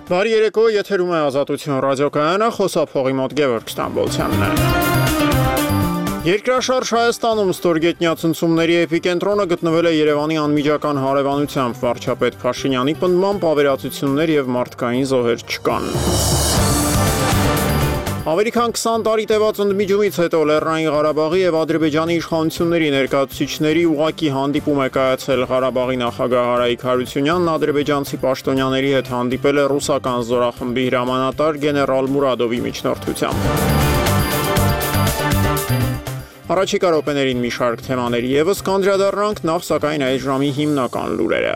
Բարի երեկո, եթերում է Ազատություն ռադիոկայանը, խոսափողի մոտ Գևորգ Ստամբոլցյանն է։ Երկրաշարժ Հայաստանում ստորգետնյա ցնցումների էպիկենտրոնը գտնվել է Երևանի անմիջական հարևանությամբ, վարչապետ Փաշինյանի պնդմամբ ավերածություններ եւ մարդկային զոհեր չկան։ Ավելի քան 20 տարի տևած ընդմիջումից հետո Լեռնային Ղարաբաղի եւ Ադրբեջանի իշխանությունների ներկայացուցիչների ուղղակի հանդիպում է կայացել Ղարաբաղի նախագահ Արայիկ Հարությունյանն ադրբեջանցի պաշտոնյաների հետ հանդիպել է ռուսական զորախմբի հրամանատար գեներալ Մուրադովի միջնորդությամբ։ Առաջիկա րոպեներին մի շարք թեմաների եւս կանդրադառնանք, նախ սակայն այս ժամի հիմնական լուրերը։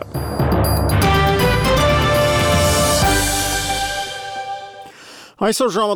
Այսօր ժամը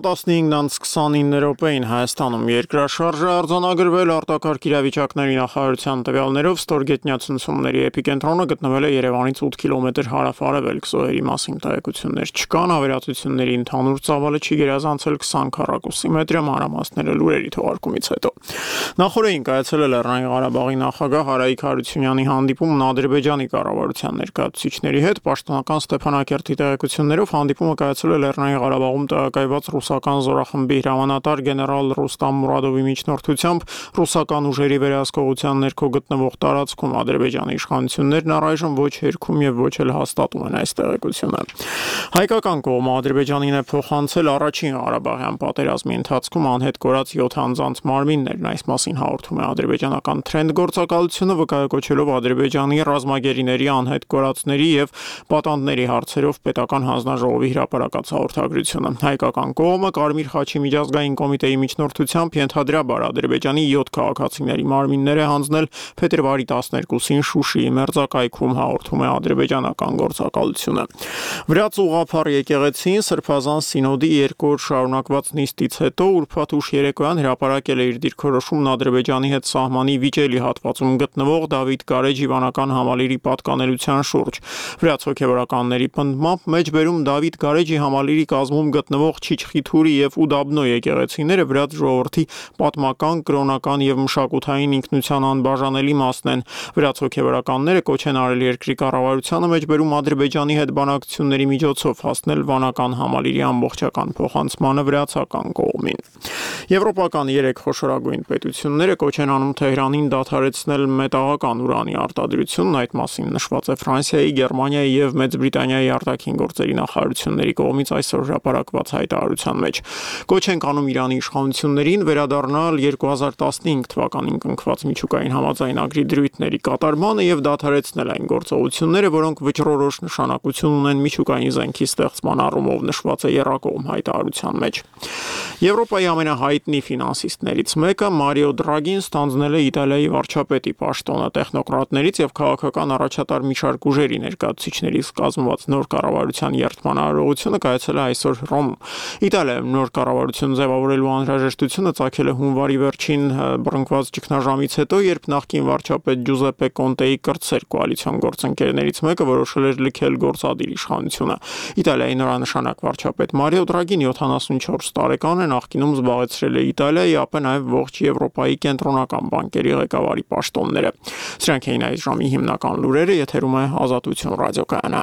15:29 Հայաստանում երկրաշարժը արձանագրվել արտակարգ իրավիճակների նախարարության տվյալներով ստորգետնյա ցնցումների էպիկենտրոնը գտնվել է Երևանից 8 կիլոմետր հարավ-արևելք, զոհերի մասին տեղեկություններ չկան, ավերածությունների ընդհանուր ծավալը չի գերազանցել 20 քառակուսի մետրը, մանրամասները լուրերի թողարկումից հետո։ Նախորդին կայացել է Լեռնային Ղարաբաղի նախագահ Արայիկ Հարությունյանի հանդիպումն Ադրբեջանի կառավարության ներկայացուցիչների հետ, պաշտոնական Ստեփանակերտի տեղեկություններով հանդիպումը կայացել է Լեռնային Ղարաբաղում տեղակայված ռուսական զորախմբի հրամանատար գեներալ Ռուստամ Մուրադովի միջնորդությամբ ռուսական ուժերի վերահսկողության ներքո գտնվող տարածքում Ադրբեջանի իշխանություններն առայժմ ոչ հերքում եւ ոչ էլ հաստատում են այս տեղեկությունը։ Հայկական կողմը Ադրբեջանին է փոխանցել առաջին Ղարաբաղյան պատերազմի ընթացքում անհետ կորած 7 անձանց մարմիններն, այս մասին հաղորդում է ադրբեջանական Trend գործակալությունը, վկայակոչելով Ադրբեջանի ռազմագերիների անհետ կորածների եւ պատանդների հարցերով պետական հանձնաժողովի հրապարակած հաղորդագրությունը։ Հայկական կողմը Կարմիր խաչի միջազգային կոմիտեի միջնորդությամբ ենթադրաբար Ադրբեջանի 7 քաղաքացիների մարմիններ է հանձնել փետրվարի 12-ին Շուշիի մերձակայքում, հաղորդում է ադրբեջանական գործակալությունը։ Վրաց ուղղափառ եկեղեցին Սրբազան սինոդի 2 օր շարունակված նիստից հետո ուրբաթ ուշ երեկոյան հրապարակել է իր դիրքորոշումն Ադրբեջանի հետ սահմանի վիճելի հատվածում գտնվող Դավիթ Գարեջ հիվանական համալիրի պատկանելության շուրջ։ Վրաց հոգևորականների պնդմամբ մեջբերում Դավիթ Գարեջի համալիրի կազմում գտնվող Չիչխիթուրի եւ Ուդաբնո եկեղեցիները վրաց ժողովրդի պատմական, կրոնական եւ մշակութային ինքնության անբաժանելի մասն են։ Վրաց հոգևորականները կոչ են արել երկրի կառավարությանը մեջբերում Ադրբեջանի հետ բանակցությունների միջոցով հասնել վանական համալիրի ամբողջական փոխանցմանը վրացական կողմին։ Եվրոպական 3 խոշորագույն պետությունները կոչ են անում Թեհրանին դադարեցնել մետաղական ուրանի արտադրությունն, այդ մասին նշված է Ֆրանսիայի, Գերմանիայի եւ Մեծ Բրիտանիայի արտաքին գործերի նախարարությունների կողմից այսօր հրապարակված հայտարարության մեջ։ Կոչ են անում Իրանի իշխանություններին վերադառնալ 2015 թվականին կնքված միջուկային համաձայնագրի դրույթների կատարմանը եւ դադարեցնել այն գործողությունները, որոնք վճռորոշ նշանակություն ունեն միջուկային զենքի ստեղծման առումով, նշված է եռակողմ հայտարարության մեջ։ Եվրոպայի ամենահայտնի ֆինանսիստներից մեկը Մարիո Դրագին ստանձնել է Իտալիայի վարչապետի պաշտոնը, տեխնոկրատներից եւ քաղաքական առաջատար մի շարք ուժերի ներկայացուցիչներից կազմված նոր կառավարության երթման արարողությունը կայացել է այսօր Հռոմում։ Իտալիայում նոր կառավարություն ձևավորելու անհրաժեշտությունը ծագել է հունվարի վերջին բռնկված ճգնաժամից հետո, երբ նախկին վարչապետ Ջուզեպպե Կոնտեի կրտսեր կոալիցիոն գործընկերներից մեկը որոշել էր լքել գործադիր իշխանությունը։ Իտալիայի նորանշանակ վարչապետ Մարիո Դրագին 74 տարեկան է, նախկինում զբաղեցրել է Իտալիայի, ապա նաև ողջ Եվրոպայի կենտրոնական բանկերի ղեկավարի պաշտոնները։ Սրանք էին այս ժամի հիմնական լուրերը, եթերում է Ազատություն ռադիոկայանը։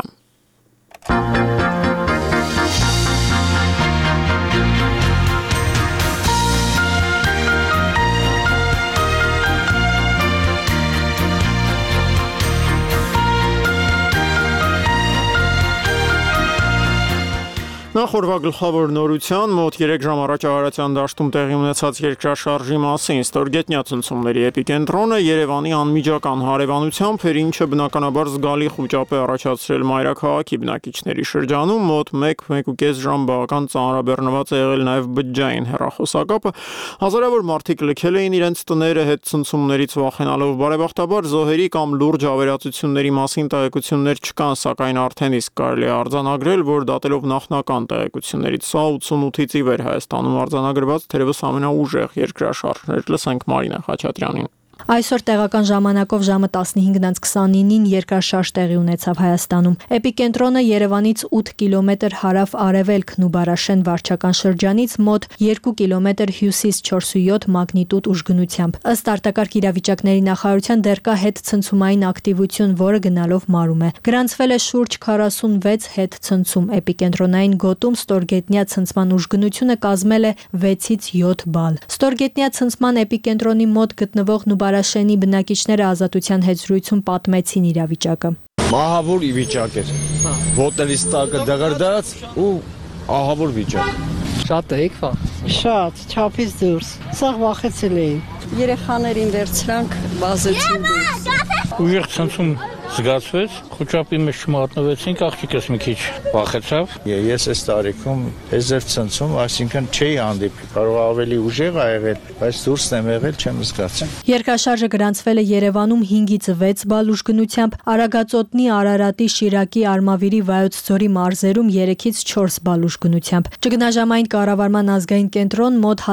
Նախորդ գլխավոր նորության մոտ 3 ժամ առաջ Արարատյան դաշտում տեղի ունեցած երկրաշարժի մասին ստորգետնյա ցնցումների էպիկենտրոնը Երևանի անմիջական հարևանությամբ էր, ինչը բնականաբար զգալի խուճապ է առաջացրել մայրաքաղաքի բնակիչների շրջանում, մոտ 1-1.5 ժամ բավական ծանրաբեռնված է եղել նաև բջջային հեռախոսակապը, հազարավոր մարդիկ լքել էին իրենց տները հետ ցնցումներից վախենալով, բարեբախտաբար զոհերի կամ լուրջ ավերածությունների մասին տեղեկություններ չկան, սակայն արդեն իսկ կարելի է արձանագրել, որ դատելով նախնական տեղեկություններից սա 88-ից ի վեր Հայաստանում արձանագրված թերևս ամենաուժեղ երկրաշարժն էր, լսենք Մարինա Խաչատրյանին։ Այսօր տեղական ժամանակով ժամը 15:29-ին երկրաշարժ տեղի ունեցավ Հայաստանում։ Էպիկենտրոնը Երևանից 8 կիլոմետր հարավ-արևելք Նուբարաշեն վարչական շրջանից մոտ 2 կիլոմետր հյուսիս 4.7 մագնիտուդ ուժգնությամբ։ Ըստ արտակարգ իրավիճակների նախարարության դեռ կա հետցնցումային ակտիվություն, որը գնալով մարում է։ Գրանցվել է շուրջ 46 հետցնցում։ Էպիկենտրոնային գոտում ստորգետնյա ցնցման ուժգնությունը կազմել է 6-ից 7 բալ։ Ստորգետնյա ցնցման էպիկենտրոնի մոտ գտնվող Նուբարաշենի բնակիչները Ազատության հետ զրույցում պատմեցին իրավիճակը։ Ահավոր վիճակ էր։ Ոտերից տակը դղրդաց ու ահավոր վիճակ։ Շատ էիք վա։ Շատ, չափից դուրս։ Սաղ վախեցել էի։ Երեխաներին վերցրանք, վազեցին դուրս։ Ուժեղ ցնցում զգացվեց, խոճապի մեջ չմատնվեցինք, աղջիկս մի քիչ վախեցավ։ Ես այս տարիքում էզեր ցնցում, այսինքն չի հանդիպի, կարող ավելի ուժեղ ա եղել, բայց դուրսն եմ եղել, չեմ զգացել։ Երկրաշարժը գրանցվել է Երևանում 5-ից 6 բալ ուժգնությամբ, Արագածոտնի, Արարատի, Շիրակի, Արմավիրի, Վայոց ձորի մարզերում 3-ից 4 բալ ուժգնությամբ։ Ճգնաժամային կառավարման ազգային կենտրոն մոտ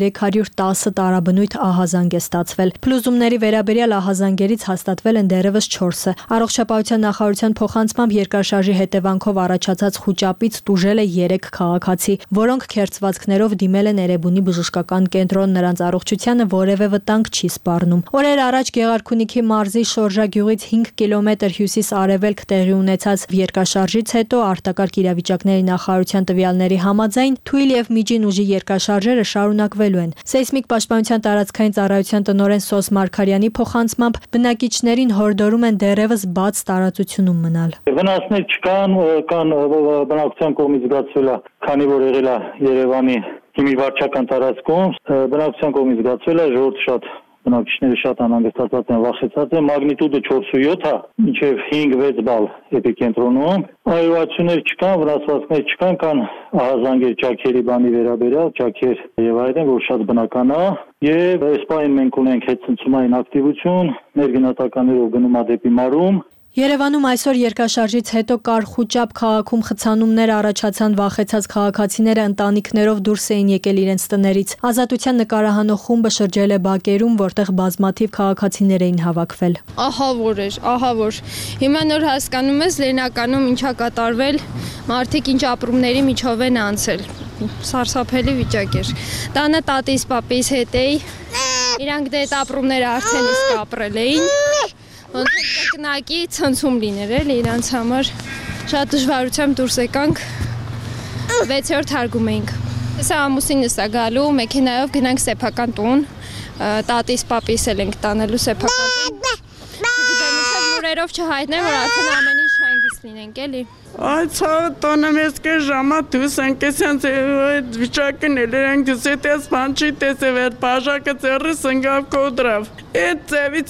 1310 տարաբնույթ ահազանգ է ստացվել։ Փլուզումների վերաբերյալ ահազանգերից հաստատվել են դեռևս 4-ը։ Առողջապահության նախարարության փոխանցմամբ երկրաշարժի հետևանքով առաջացած խուճապից տուժել է 3 քաղաքացի, որոնք քերծվածքներով դիմել են Էրեբունի բժշկական կենտրոն, նրանց առողջությանը որևէ վտանգ չի սպառնում։ Օրեր առաջ Գեղարքունիքի մարզի Շորժա գյուղից 5 կիլոմետր հյուսիս-արևելք տեղի ունեցած երկրաշարժից հետո արտակարգ իրավիճակների նախարարության տվյալների համաձայն թույլ եւ միջին ուժի երկրաշարժերը շարունակվելու են։ Սեյսմիկ պաշտպանության տարածքային ծառայության տնօրեն Սոս Մարգարյանի փոխանցմամբ բնակիչներին հորդորում են դեռևս բաց տարածությունում մնալ։ Վնասներ չկան, կան բնակության կողմից զգացվել է, քանի որ եղել է Երևանի հիմի վարչական տարածքում, բնակության կողմից զգացվել է, ժողովուրդը շատ բնակիչները շատ անհանգստացած են, վախեցած են, մագնիտուդը 4.7 է, մինչև 5-6 բալ էպիկենտրոնում, այրվածություններ չկան, վնասվածքներ չկան, կան ահազանգեր ճաքերի բանի վերաբերյալ, ճաքեր եւ այլն, որ շատ բնական է, եւ այս պահին մենք ունենք հետցնցումային ակտիվություն, ներգնահատականներով գնում է դեպի մարում։ Երևանում այսօր երկրաշարժից հետո կար խուճապ, քաղաքում խցանումներ առաջացան, վախեցած քաղաքացիները ընտանիքներով դուրս էին եկել իրենց տներից։ Ազատության նկարահանող խումբը շրջել է բակերում, որտեղ բազմաթիվ քաղաքացիներ էին հավաքվել։ Ահավոր էր, ահավոր։ Հիմա նոր հասկանում ես Լեննականում ինչա կատարվել, մարդիկ ինչ ապրումների միջով են անցել։ Սարսափելի վիճակ էր։ Տանը տատիս, պապիս հետ էի։ Իրանք դե այդ ապրումները արդեն իսկ ապրել էին։ Ոնց կրկնակի ցնցում լիներ էլի իրանց համար շատ դժվարությամբ դուրս եկանք 6-րդ հարգում էինք։ Հեսա ամուսինս է գալու, մեքենայով գնանք սեփական տուն, տատիս պապիս էլ ենք տանելու սեփական տուն։ Չգիտեմ, ինչեւ լուրերով չհայտնեն, որ արդեն ամեն ինչ հանգիստ լինենք էլի։ Ay çağı tonemeske jama tu sen ke sen vichakın eleren güzetes pançı tesever paşa ke zerri sengav kodrav. Etsevi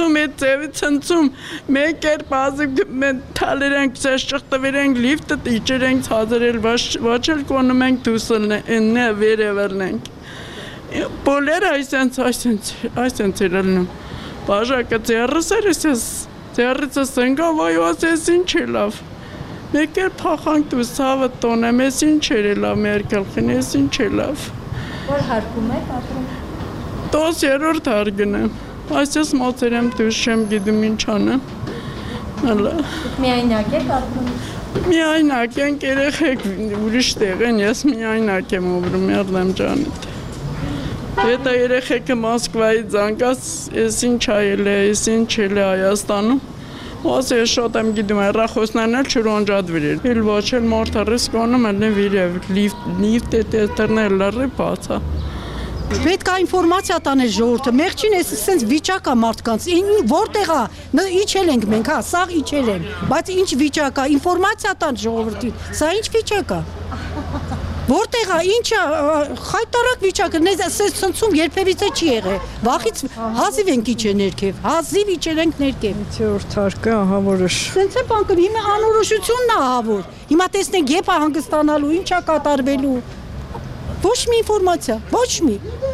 çançum meker bazı men taleren çıktı veren lift içeren hazırel vaçel konumen tusun ne vereverlen. Poler aysen çelelnim. Paşa ke zerri zerri sengav vayo sesin çelav. Մեկեր փախանք դու սավը տոնը մեզ ինչ էր լավ մերկել քնես ինչ է լավ Որ հարկում եք ապրում 10-րդ հարգն եմ այսպես մոծերեմ դու շեմ գիտում ինչ անեմ հələ Միայնակ եք ապրում Միայնակ են երեխեք ուրիշ տեղ են ես միայնակ եմ ապրում երդեմ ջանիդ Հետո երեխեքը Մոսկվայի զանգած ես ինչ այլ է ես ինչ էլ է Հայաստանում Ոս է շատ եմ գիտում հեռախոսներն էլ չրոնջադվիր էր Էլ ոչ էլ մարդը ռիսկոնում էլ են վիրև լիվտ է տերներն լրի բացա Պետք է ինֆորմացիա տանել ժողովուրդը մեղջին էս սենց վիճակ է մարդկանց որտեղ է իջել ենք մենք հա սաղ իջել են բայց ինչ վիճակ է ինֆորմացիա տան ժողովրդին սա ինչ վիճակ է Որտեղ է ինչա խայտարակ վիճակը նեզ ցնցում երբևիցե չի եղել վախից հազիվ ենք իջել ներքև հազիվ իջել ենք ներքև 5-րդ հարկը ահավորոշ Սենց է բանկը հիմա անորոշությունն է ահավոր հիմա տեսնենք երբ է հանգստանալու ինչա կատարվելու Ոչ մի ինֆորմացիա ոչ մի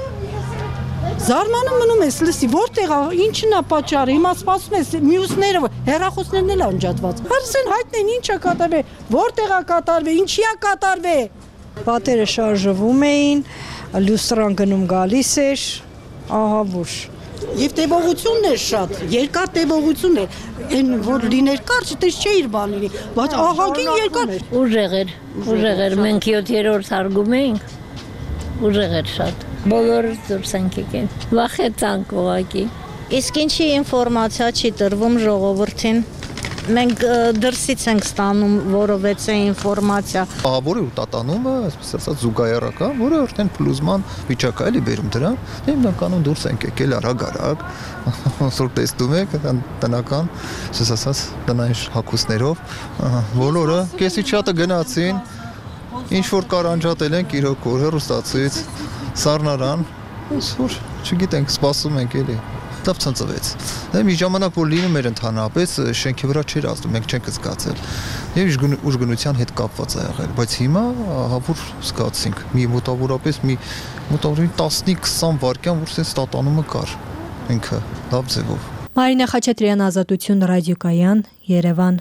Զարմանում մնում ես լսի որտեղ է ինչն է պատճառը հիմա սպասում ես մյուսները հեռախոսներն էլ անջատված Հարցեն հայտնեն ինչա կատարվել որտեղ է կատարվել ինչի է կատարվել Պատերը շարժվում էին, լուստրան գնում գալիս էր, ահավոր, Եվ տևողությունն է շատ, երկար տևողություն է, այն որ լիներ կարճ, դες չէիր բան լինի, բայց ահագին երկար։ Ուժեղ էր, մենք 7-րդ հարգում էինք, ուժեղ էր շատ, բոլորը դուրս ենք եկել, վախեցանք ուղղակի։ Իսկ ինչի ինֆորմացիա չի տրվում ժողովրդին։ Մենք դրսից ենք ստանում որովհետեւ ինֆորմացիա։ Ահավորը ու տատանումը, այսպես ասած, զուգահեռական, որը արդեն փլուզման վիճակ է, էլի բերում դրան։ Հիմնականում դուրս ենք եկել արագ, ոնց տեսնում եք, տնական, այսպես ասած, տնային հագուստներով, բոլորը կեսի չաթը գնացին, ինչ որ կար անջատել ենք իրոք հեռուստացույց, սառնարան, ոնց որ չգիտենք, սպասում ենք էլի։ Դավ ցնցվեց։ Մի ժամանակ որ լինում էր ընդհանրապես շենքի վրա չէր ազդում, մենք չենք զգացել։ Եվ ուժգնության հետ կապված է եղել, բայց հիմա ահավոր զգացինք։ Մոտավորապես 15-20 վայրկյան որ sense տատանումը կար ինքը լավ ձևով։ Մարինա Խաչատրյան, Ազատություն, Ռադիոկայան, Երևան։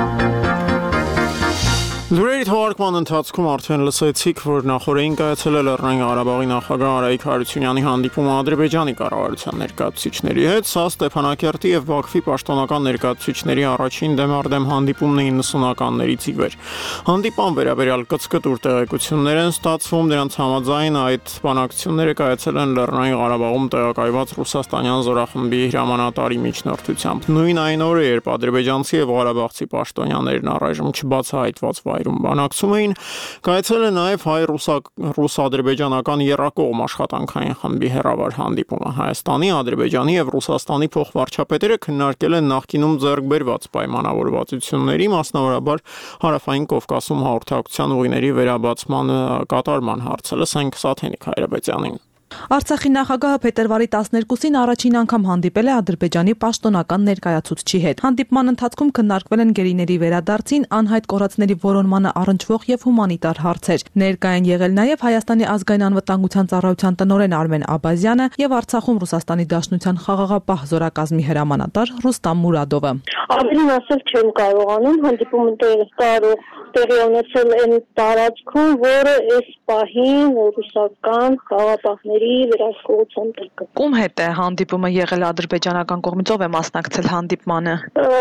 Լուրերի թողարկման ընթացքում արդեն լսեցիք, որ նախորդին կայացել է Լեռնային Ղարաբաղի նախագահ Արայիկ Հարությունյանի հանդիպումը Ադրբեջանի կառավարության ներկայացուցիչների հետ, սա Ստեփանակերտի եւ Բաքվի պաշտոնական ներկայացուցիչների առաջին դեմարդեմ հանդիպումն է 90-ականներից ի վեր։ Հանդիպան վերաբերյալ կցկտուր տեղեկություններ են ստացվում, դրանց համաձայն այդ բանակցությունները կայացել են Լեռնային Ղարաբաղում տեղակայված ռուսաստանյան զորախմբի հրամանատարի միջնորդությամբ։ Նույն այն օրը, երբ ադրբեջանցի եւ ղարաբաղցի պաշտոնյաներն առայժմ չբացահայտված վայրում բանակցում էին, կայացել է նաև հայ-ռուս-ադրբեջանական եռակողմ աշխատանքային խմբի հեռավար հանդիպումը։ Հայաստանի, Ադրբեջանի եւ Ռուսաստանի փոխվարչապետերը քննարկել են նախկինում ձեռք բերված պայմանավորվածությունների, մասնավորաբար Հարավային Կովկասում հաղորդակցության ուղիների վերաբացման կատարման հարցը։ Լսենք Սաթենիկ Հայրաբեծյանին։ Արցախի նախագահը փետրվարի 12-ին առաջին անգամ հանդիպել է Ադրբեջանի պաշտոնական ներկայացուցչի հետ։ Հանդիպման ընթացքում քննարկվել են գերիների վերադարձին, անհայտ կորածների որոնմանը առնչվող եւ հումանիտար հարցեր։ Ներկայ են եղել նաեւ Հայաստանի ազգային անվտանգության ծառայության տնօրեն Արմեն Աբազյանը եւ Արցախում Ռուսաստանի Դաշնության խաղաղապահ զորակազմի հրամանատար Ռուստամ Մուրադովը։ Ավելին ասել չեմ կարողանում, հանդիպումը տեղի ունեցել այն տարածքում, որը այս պահին ռուսական խաղաղապահների վերահսկողության տակ է։ Ում հետ է հանդիպումը եղել ադրբեջանական կողմից, ով է մասնակցել հանդիպմանը։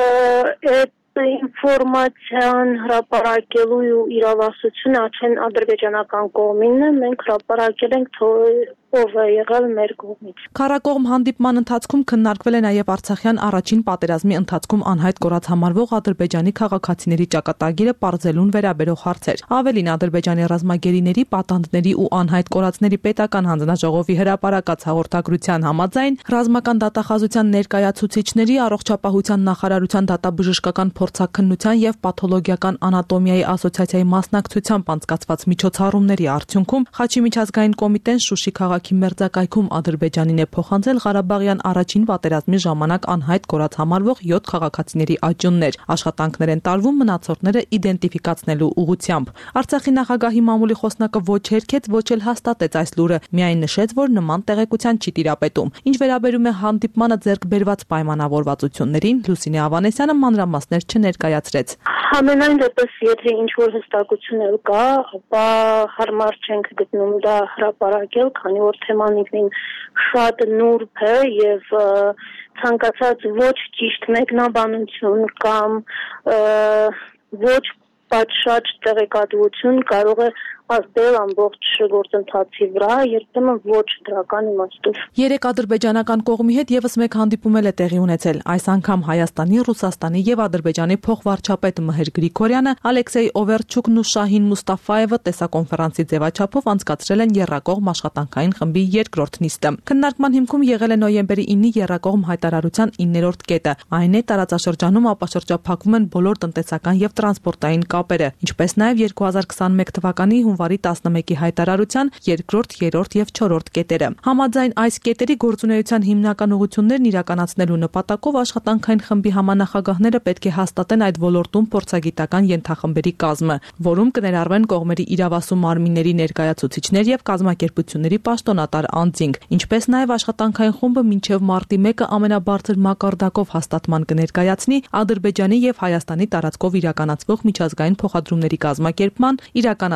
Ինֆորմացիան հրապարակելու իրավասությունը արդեն ադրբեջանական կողմինն է, մենք հրապարակել ենք ով է եղել մեր կողմից։ Քարակողմ հանդիպման ընթացքում քննարկվել է նաև Արցախյան առաջին պատերազմի ընթացքում անհայտ կորած համարվող ադրբեջանի քաղաքացիների ճակատագիրը պարզելուն վերաբերող հարցեր։ Ավելին Ադրբեջանի ռազմագերիների, պատանդների ու անհայտ կորածների պետական հանձնաժողովի հրապարակած հաղորդագրության համաձայն ռազմական դատախազության ներկայացուցիչների, առողջապահության նախարարության դատաբժշկական փորձաքննության եւ պաթոլոգիական անատոմիայի ասոցիացիայի մասնակցությամբ անցկացված միջոցառումների արդյունքում Խաչի միջազգային կոմիտեն Շուշի քաղաքի մերձակայքում Ադրբեջանին է փոխանցել Ղարաբաղյան առաջին պատերազմի ժամանակ անհայտ կորած համարվող 7 քաղաքացիների աճյուններ։ Աշխատանքներ են տարվում մնացորդները իդենտիֆիկացնելու ուղղությամբ։ Արցախի նախագահի մամուլի խոսնակը ոչ հերքեց, ոչ էլ հաստատեց այս լուրը, միայն նշեց, որ նման տեղեկության չի տիրապետում։ Ինչ վերաբերում է հանդիպմանը ձեռք բերված պայմանավորվածություններին, Լուսինե Ավանեսյանը մանրամասներ չներկայացրեց։ Համենայն դեպս, եթե ինչ-որ հստակություն կա, ապա հարմար չենք գտնում դա հրապարակել, քանի որ թեման ինքնին շատ նուրբ է եւ ցանկացած ոչ ճիշտ մեկնաբանություն կամ ոչ պատշաճ տեղեկատվություն կարող է ազդել ամբողջ գործընթացի վրա, երբեմն ոչ դրական իմաստով։ Երեք ադրբեջանական կողմի հետ եւս մեկ հանդիպում է տեղի ունեցել։ Այս անգամ Հայաստանի, Ռուսաստանի եւ Ադրբեջանի փոխվարչապետ Մհեր Գրիգորյանը, Ալեքսեյ Օվերչուկն ու Շահին Մուստաֆայևը տեսակոնֆերանսի ձևաչափով անցկացրել են եռակողմ աշխատանքային խմբի երկրորդ նիստը։ Քննարկման հիմքում եղել է նոյեմբերի 9-ի եռակողմ հայտարարության 9-րդ կետը։ Այն է տարածաշրջանում ապաշրջափակվում են բոլոր տնտեսական եւ տրանսպորտային կապերը, ինչպես նաեւ 2021 թվականի հունվարի 11-ի հայտարարության երկրորդ, երրորդ եւ չորրորդ կետերը։ Համաձայն այս կետերի գործունեության հիմնական ուղղություններն իրականացնելու նպատակով աշխատանքային խմբի համանախագահները պետք է հաստատեն այդ ոլորտում փորձագիտական ենթախմբերի կազմը, որում կներառվեն կողմերի իրավասու մարմինների ներկայացուցիչներ եւ կազմակերպությունների պաշտոնատար անձինք, ինչպես նաեւ աշխատանքային խումբը մինչեւ մարտի 1-ը ամենաբարձր մակարդակով հաստատման կներկայացնի Ադրբեջանի եւ Հայաստանի տարածքով իրականացվող միջազգային փոխադրումների կազմակերպման, իրականացման եւ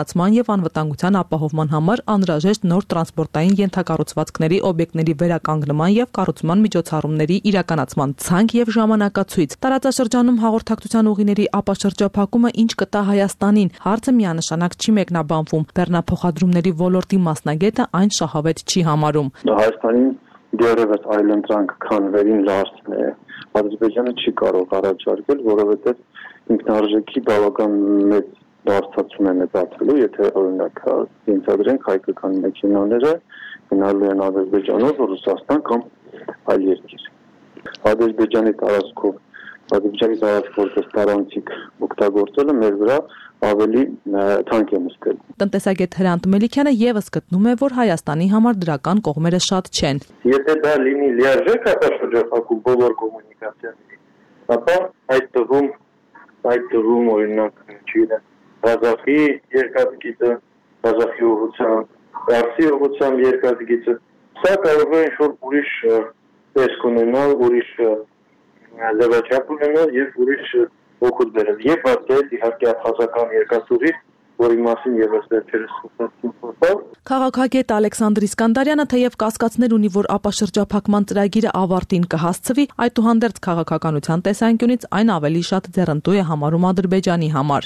եւ անվտանգության ապահովման համար անհրաժեշտ նոր տրանսպորտային ենթակառուցվածքների օբյեկտների վերականգնման եւ կառուցման միջոցառումների իրականացման ցանկ եւ ժամանակացույց։ Տարածաշրջանում հաղորդակցության ուղիների ապաշրջափակումը ինչ կտա Հայաստանին, հարցը միանշանակ չի մեկնաբանվում։ Բեռնափոխադրումների ոլորտի մասնագետը այն շահավետ չի համարում։ Հայաստանին դեռևս այլընտրանք, քան վերին լարսն է, Ադրբեջանը չի կարող առաջարկել, որովհետև ինքնարժեքի բավական մեծ դարձածում է մեծացելու, եթե օրինակ ենթադրենք հայկական մեքենաները գնալու են Ադրբեջանով, Ռուսաստան կամ այլ երկիր։ Ադրբեջանի տարածքով որպես տարանցիկ օգտագործելը մեր վրա ավելի թանկ է նստել։ Տնտեսագետ Հրանտ Մելիքյանը եւս գտնում է, որ Հայաստանի համար դրական կողմերը շատ չեն։ Եթե դա լինի լիարժեք ապաշրջափակում բոլոր կոմունիկացիաների, ապա այդ թվում օրինակ Ղազախի երկաթգիծը, Ղազախի ուղղությամբ, Արցի ուղղությամբ երկաթգիծը, սա կարող է ինչ-որ ուրիշ տեսք ունենալ, ուրիշ ձևաչափ ունենալ եւ ուրիշ օգուտ բերել։ Եվ բացի այդ իհարկե ափազական երկաթուղի, որի մասին եւս վերջերս խոսեցինք։ Քաղաքագետ Ալեքսանդր Իսկանդարյանը թեև կասկածներ ունի, որ ապաշրջափակման ծրագիրը ավարտին կհասցվի, այդուհանդերձ քաղաքականության տեսանկյունից այն ավելի շատ ձեռնտու է համարում Ադրբեջանի համար։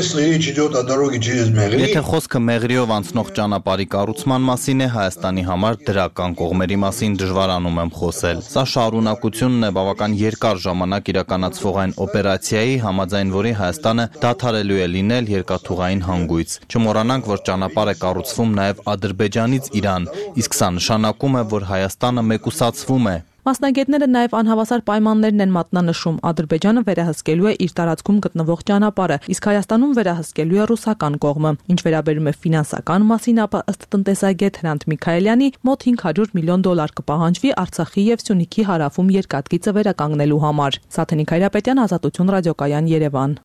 Եթե խոսքը Մեղրիով անցնող ճանապարհի կառուցման մասին է, Հայաստանի համար դրական կողմերի մասին դժվարանում եմ խոսել։ Սա շարունակությունն է բավական երկար ժամանակ իրականացվող այն օպերացիայի, համաձայն որի Հայաստանը դադարելու է լինել երկաթուղային հանգույց։ Չմոռանանք, որ ճանապարհ է կառուցվում նաև Ադրբեջանից Իրան, իսկ սա նշանակում է, որ Հայաստանը մեկուսացվում է։ Մասնագետները նաև անհավասար պայմաններն են մատնանշում։ Ադրբեջանը վերահսկելու է իր տարածքում գտնվող ճանապարհը, իսկ Հայաստանում վերահսկելու է ռուսական կողմը։ Ինչ վերաբերում է ֆինանսական մասին, ապա ըստ տնտեսագետ Հրանտ Միքայելյանի մոտ $500 միլիոն կպահանջվի Արցախի եւ Սյունիքի հարավում երկաթգիծը վերականգնելու համար։ Սաթենիկ Հայրապետյան, Ազատություն ռադիոկայան, Երևան։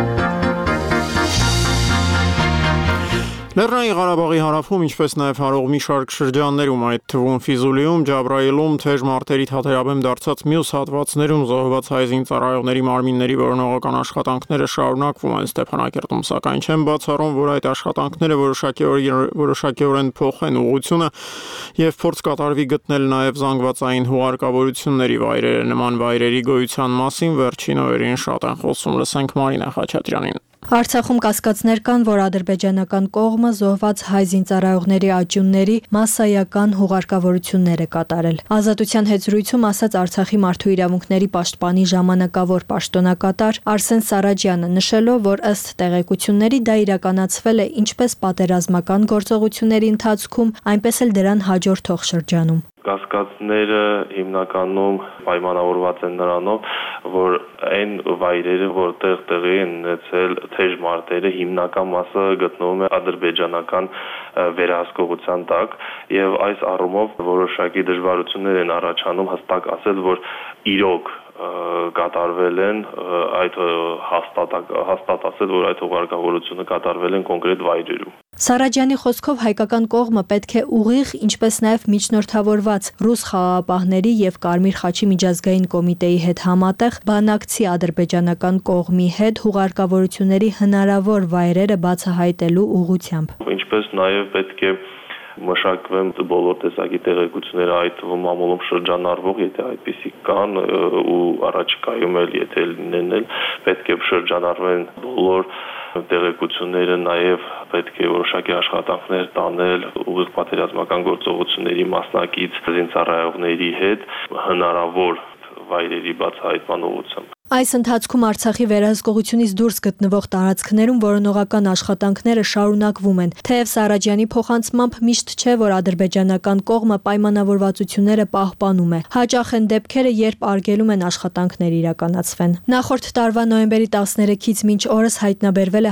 Լեռնային Ղարաբաղի հարավում, ինչպես նաև հարող մի շարք շրջաններում, այդ թվում Ֆիզուլիում, Ջաբրայիլում, թեժ մարտերի թատերաբեմ դարձած մյուս հատվածներում զոհված հայ զինծառայողների մարմինների որոնողական աշխատանքները շարունակվում են Ստեփանակերտում, սակայն չեն բացառում, որ այդ աշխատանքները որոշակիորեն փոխեն ուղղությունը եւ փորձ կատարվի գտնել նաև զանգվածային հուղարկավորությունների վայրերը։ Նման վայրերի գոյության մասին վերջին օրերին շատ են խոսում, լսենք Մարինա Խաչատրյանին։ Արցախում կասկածներ կան, որ ադրբեջանական կողմը զոհված հայ զինծառայողների աճյունների մասսայական հուղարկավորություններ է կատարել։ Ազատության հետ զրույցում ասաց Արցախի մարդու իրավունքների պաշտպանի ժամանակավոր պաշտոնակատար Արսեն Սարաջյանը, նշելով, որ ըստ տեղեկությունների դա իրականացվել է ինչպես պատերազմական գործողությունների ընթացքում, այնպես էլ դրան հաջորդող շրջանում։ Կասկածները հիմնականում պայմանավորված են նրանով, որ այն վայրերը, որտեղ տեղի են ունեցել թեժ մարտերը, հիմնական մասը գտնվում է ադրբեջանական վերահսկողության տակ, եւ այս առումով որոշակի դժվարություններ են առաջանում հստակ ասել, որ իրոք կատարվել են այդ հաստատ ասել, որ այդ հուղարկավորությունը կատարվել են կոնկրետ վայրերում։ Սարաջյանի խոսքով հայկական կողմը պետք է ուղիղ, ինչպես նաև միջնորդավորված ռուս խաղաղապահների եւ Կարմիր խաչի միջազգային կոմիտեի հետ համատեղ բանակցի ադրբեջանական կողմի հետ հուղարկավորությունների հնարավոր վայրերը բացահայտելու ուղղությամբ։ Ինչպես նաև պետք է մշակվեն բոլոր տեսակի տեղեկությունները, այդ թվում ամոլում շրջանառվող, եթե այդպիսի կան ու առաջիկայում էլ եթե լինեն, պետք է շրջանառվեն բոլոր տեղեկությունները, նաև պետք է որոշակի աշխատանքներ տանել ուղիղ պատերազմական գործողությունների մասնակից զինծառայողների հետ հնարավոր վայրերի բացահայտման ուղղությամբ։ Այս ընթացքում Արցախի վերահսկողությունից դուրս գտնվող տարածքներում որոնողական աշխատանքները շարունակվում են։ Թեև Սարաջյանի փոխանցմամբ միշտ չէ, որ ադրբեջանական կողմը պայմանավորվածությունները պահպանում է։ Հաճախ են դեպքերը, երբ արգելում են աշխատանքներ իրականացվեն։ Նախորդ տարվա նոյեմբերի 13-ից մինչ օրս հայտնաբերվել է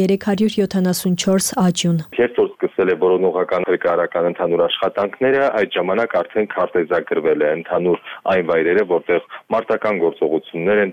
1374 աճյուն։ Երբ որ սկսել է որոնողական հրկարական ընդհանուր աշխատանքները, այդ ժամանակ արդեն քարտեզագրվել է ընդհանուր այն վայրերը, որտեղ մարտական գործողություններ են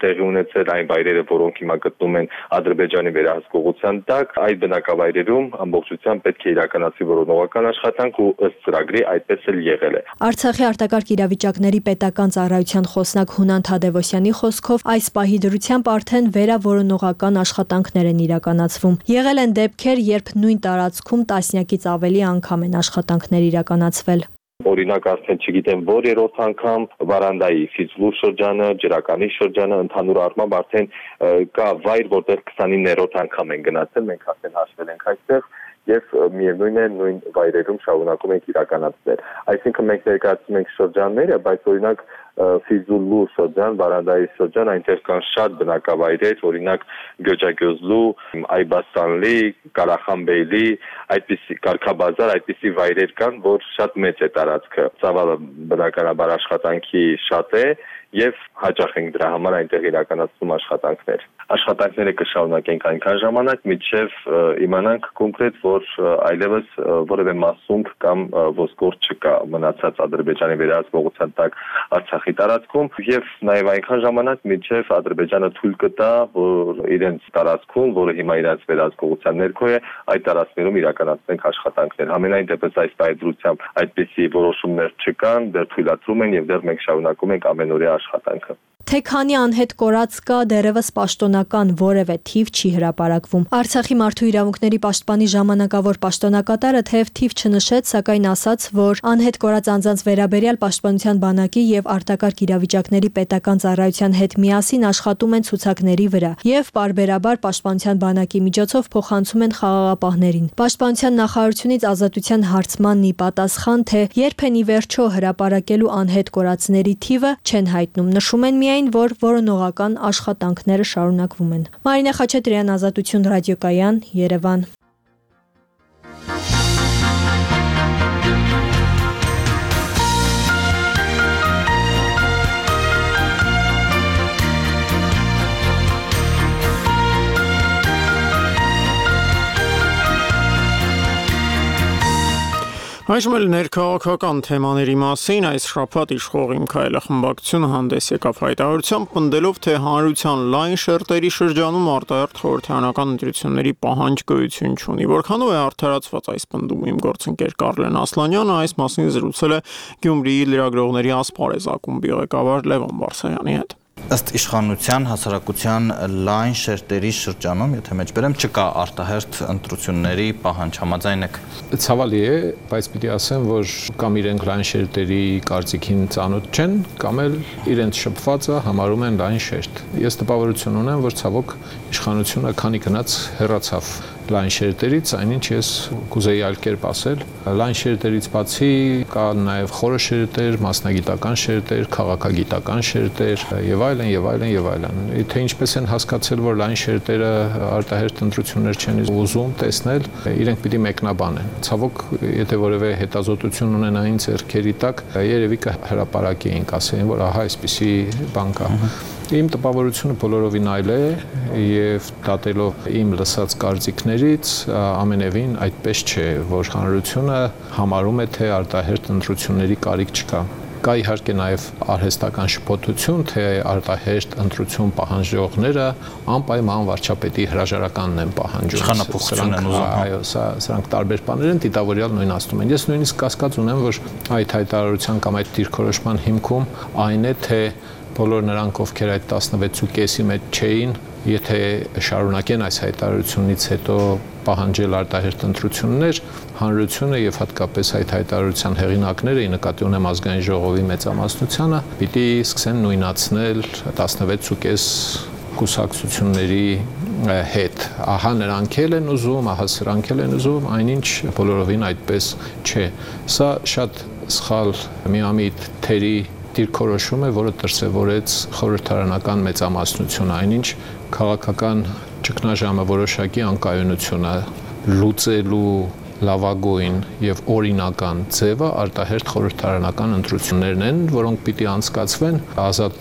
տեղի ունեցել այն վայրերը, որոնք հիմա գտնվում են Ադրբեջանի վերահսկողության տակ, այդ բնակավայրերում ամբողջությամբ պետք է իրականացվի որոնողական աշխատանք ու ըստ ծրագրի այդպես էլ եղել է։ Արցախի արտակարգ իրավիճակների պետական ծառայության խոսնակ Հունան Թադևոսյանի խոսքով այս պահի դրությամբ արդեն վերավորոնողական աշխատանքներ են իրականացվում։ Եղել են դեպքեր, երբ նույն տարածքում տասնյակից ավելի անգամ են աշխատանքներ իրականացվել։ Օրինակ արդեն չգիտեմ որ երրորդ անգամ Վարանդայի Ֆիզլու շրջանը, Ջրականի շրջանը ընդհանուր առմամբ արդեն կա վայր, որտեղ 29-րդ անգամ են գնացել, մենք արդեն հաշվել ենք այստեղ եւ միևնույն է նույն վայրերում շարունակում ենք իրականացնել։ Այսինքն մենք ներկայացնում ենք շրջանները, բայց օրինակ Ֆիզուլու շրջան, Վարանդայի շրջան, այնտեղ կան շատ բնակավայրեր, օրինակ Գոջագյոզլու, Այբասանլի, Կարախանբեյլի, այդպիսի Կարգաբազար, այդպիսի վայրեր կան, որ շատ մեծ է տարածքը։ Ծավալը բնականաբար աշխատանքի շատ է եւ հաճախ ենք դրա համար այնտեղ իրականացնում աշխատանքներ։ Աշխատանքները կշարունակենք այնքան ժամանակ, մինչեւ իմանանք կոնկրետ, որ այլևս որևէ մասունք կամ ոսկորձ չկա մնացած Ադրբեջանի վերահսկողության տակ Արցախի տարածքում եւ նաեւ այնքան ժամանակ, մինչեւ Ադրբեջանը թույլ կտա, որ իրենց տարածքում, որը հիմա իրենց վերահսկողության ներքո է, այդ տարածքներում իրականացնենք աշխատանքներ։ Համենայն դեպս այս պայծրությամբ այդպիսի որոշումներ չկան, դեռ թույլատրում են եւ դեռ մենք շարունակում ենք ամենօրյա աշխատանքը։ Թե քանի անհետ կորած կա, դեռևս պաշտոնական որևէ թիվ չի հրապարակվում։ Արցախի մարդու իրավունքների պաշտպանի ժամանակավոր պաշտոնակատարը թեև թիվ չնշեց, սակայն ասաց, որ անհետ կորած անձանց վերաբերյալ պաշտպանության բանակի եւ արտակարգ իրավիճակների պետական ծառայության հետ միասին աշխատում են ցուցակների վրա եւ պարբերաբար պաշտպանության բանակի միջոցով փոխանցում են խաղաղապահներին։ Պաշտպանության նախարարությունից ազատության հարցմանն ի պատասխան, թե երբ են ի վերջո հրապարակելու անհետ կորածների թիվը, չեն հայտնում, նշում են միայն, որ որոնողական աշխատանքները շարունակվում են։ Մարինե Խաչատրյան, Ազատություն ռադիոկայան, Երևան։ Այժմ էլ ներքաղաքական թեմաների մասին այս շաբաթ իշխող Իմ քայլը խմբակցությունը հանդես եկավ հայտարարությամբ, պնդելով, թե հանրության լայն շերտերի շրջանում արտահերթ խորհրդարանական ընտրությունների պահանջ գոյություն չունի։ Որքանով է արդարացված այս պնդումը, իմ գործընկեր Կարլեն Ասլանյանը այս մասին զրուցել է Գյումրիի լրագրողների ասպարեզ ակումբի ղեկավար Լևոն Բարսեղյանի հետ։ Ըստ իշխանության հասարակության լայն շերտերի շրջանում, եթե մեջբերեմ, չկա արտահերթ ընտրությունների պահանջ, համաձայն եք։ Ցավալի է, բայց պիտի ասեմ, որ կամ իրենք լայն շերտերի կարծիքին ծանոթ չեն, կամ էլ իրենց շփվածը համարում են լայն շերտ։ Ես տպավորություն ունեմ, որ ցավոք իշխանությունը քանի գնաց հեռացավ լայն շերտերից, այնինչ ես կուզեի այլ կերպ ասել։ Լայն շերտերից բացի կա նաև խորը շերտեր, մասնագիտական շերտեր, քաղաքագիտական շերտեր եւ այլն եւ այլն եւ այլն։ Թե ինչպես են հասկացել, որ լայն շերտերը արտահերթ ընտրություններ չեն ուզում տեսնել, իրենք պիտի մեկնաբանեն։ Ցավոք, եթե որևէ հետազոտություն ունենային ձեռքերի տակ, երևի կհրապարակեին, ասեին, որ ահա այսպիսի բան կա։ Իմ տպավորությունը բոլորովին այլ է եւ դատելով իմ լսած կարծիքներից ամենևին այդպես չէ, որ հանրությունը համարում է, թե արտահերթ ընտրությունների կարիք չկա։ Կա իհարկե նաև արհեստական շփոթություն, թե արտահերթ ընտրություն պահանջողները անպայման վարչապետի հրաժարականն են պահանջում։ Իշխանապողություն են ուզում։ Այո, սրանք տարբեր բաներ են, դիտավորյալ նույնացնում են։ Ես նույնիսկ կասկած ունեմ, որ այդ հայտարարության կամ այդ դիրքորոշման հիմքում այն է, թե բոլոր նրանք, ովքեր այդ 16.5-ի մեջ չէին, եթե շարունակեն այս հայտարարությունից հետո պահանջել արտահերթ ընտրություններ, հանրությունը եւ հատկապես այդ հայտարարության հեղինակները, ի նկատի ունեմ ազգային ժողովի մեծամասնությանը, պիտի սկսեն նույնացնել 16.5 կուսակցությունների հետ։ Ահա նրանք են ուզում, ահա սրանք են ուզում, այնինչ բոլորովին այդպես չէ։ Սա շատ սխալ միամիտ թերի դիրքորոշում է, որը դրսևորեց խորհրդարանական մեծամասնությունը, այնինչ քաղաքական ճգնաժամը որոշակի անկայունությունը լուծելու լավագույն եւ օրինական ձևը արտահերթ խորհրդարանական ընտրություններն են, որոնք պիտի անցկացվեն ազատ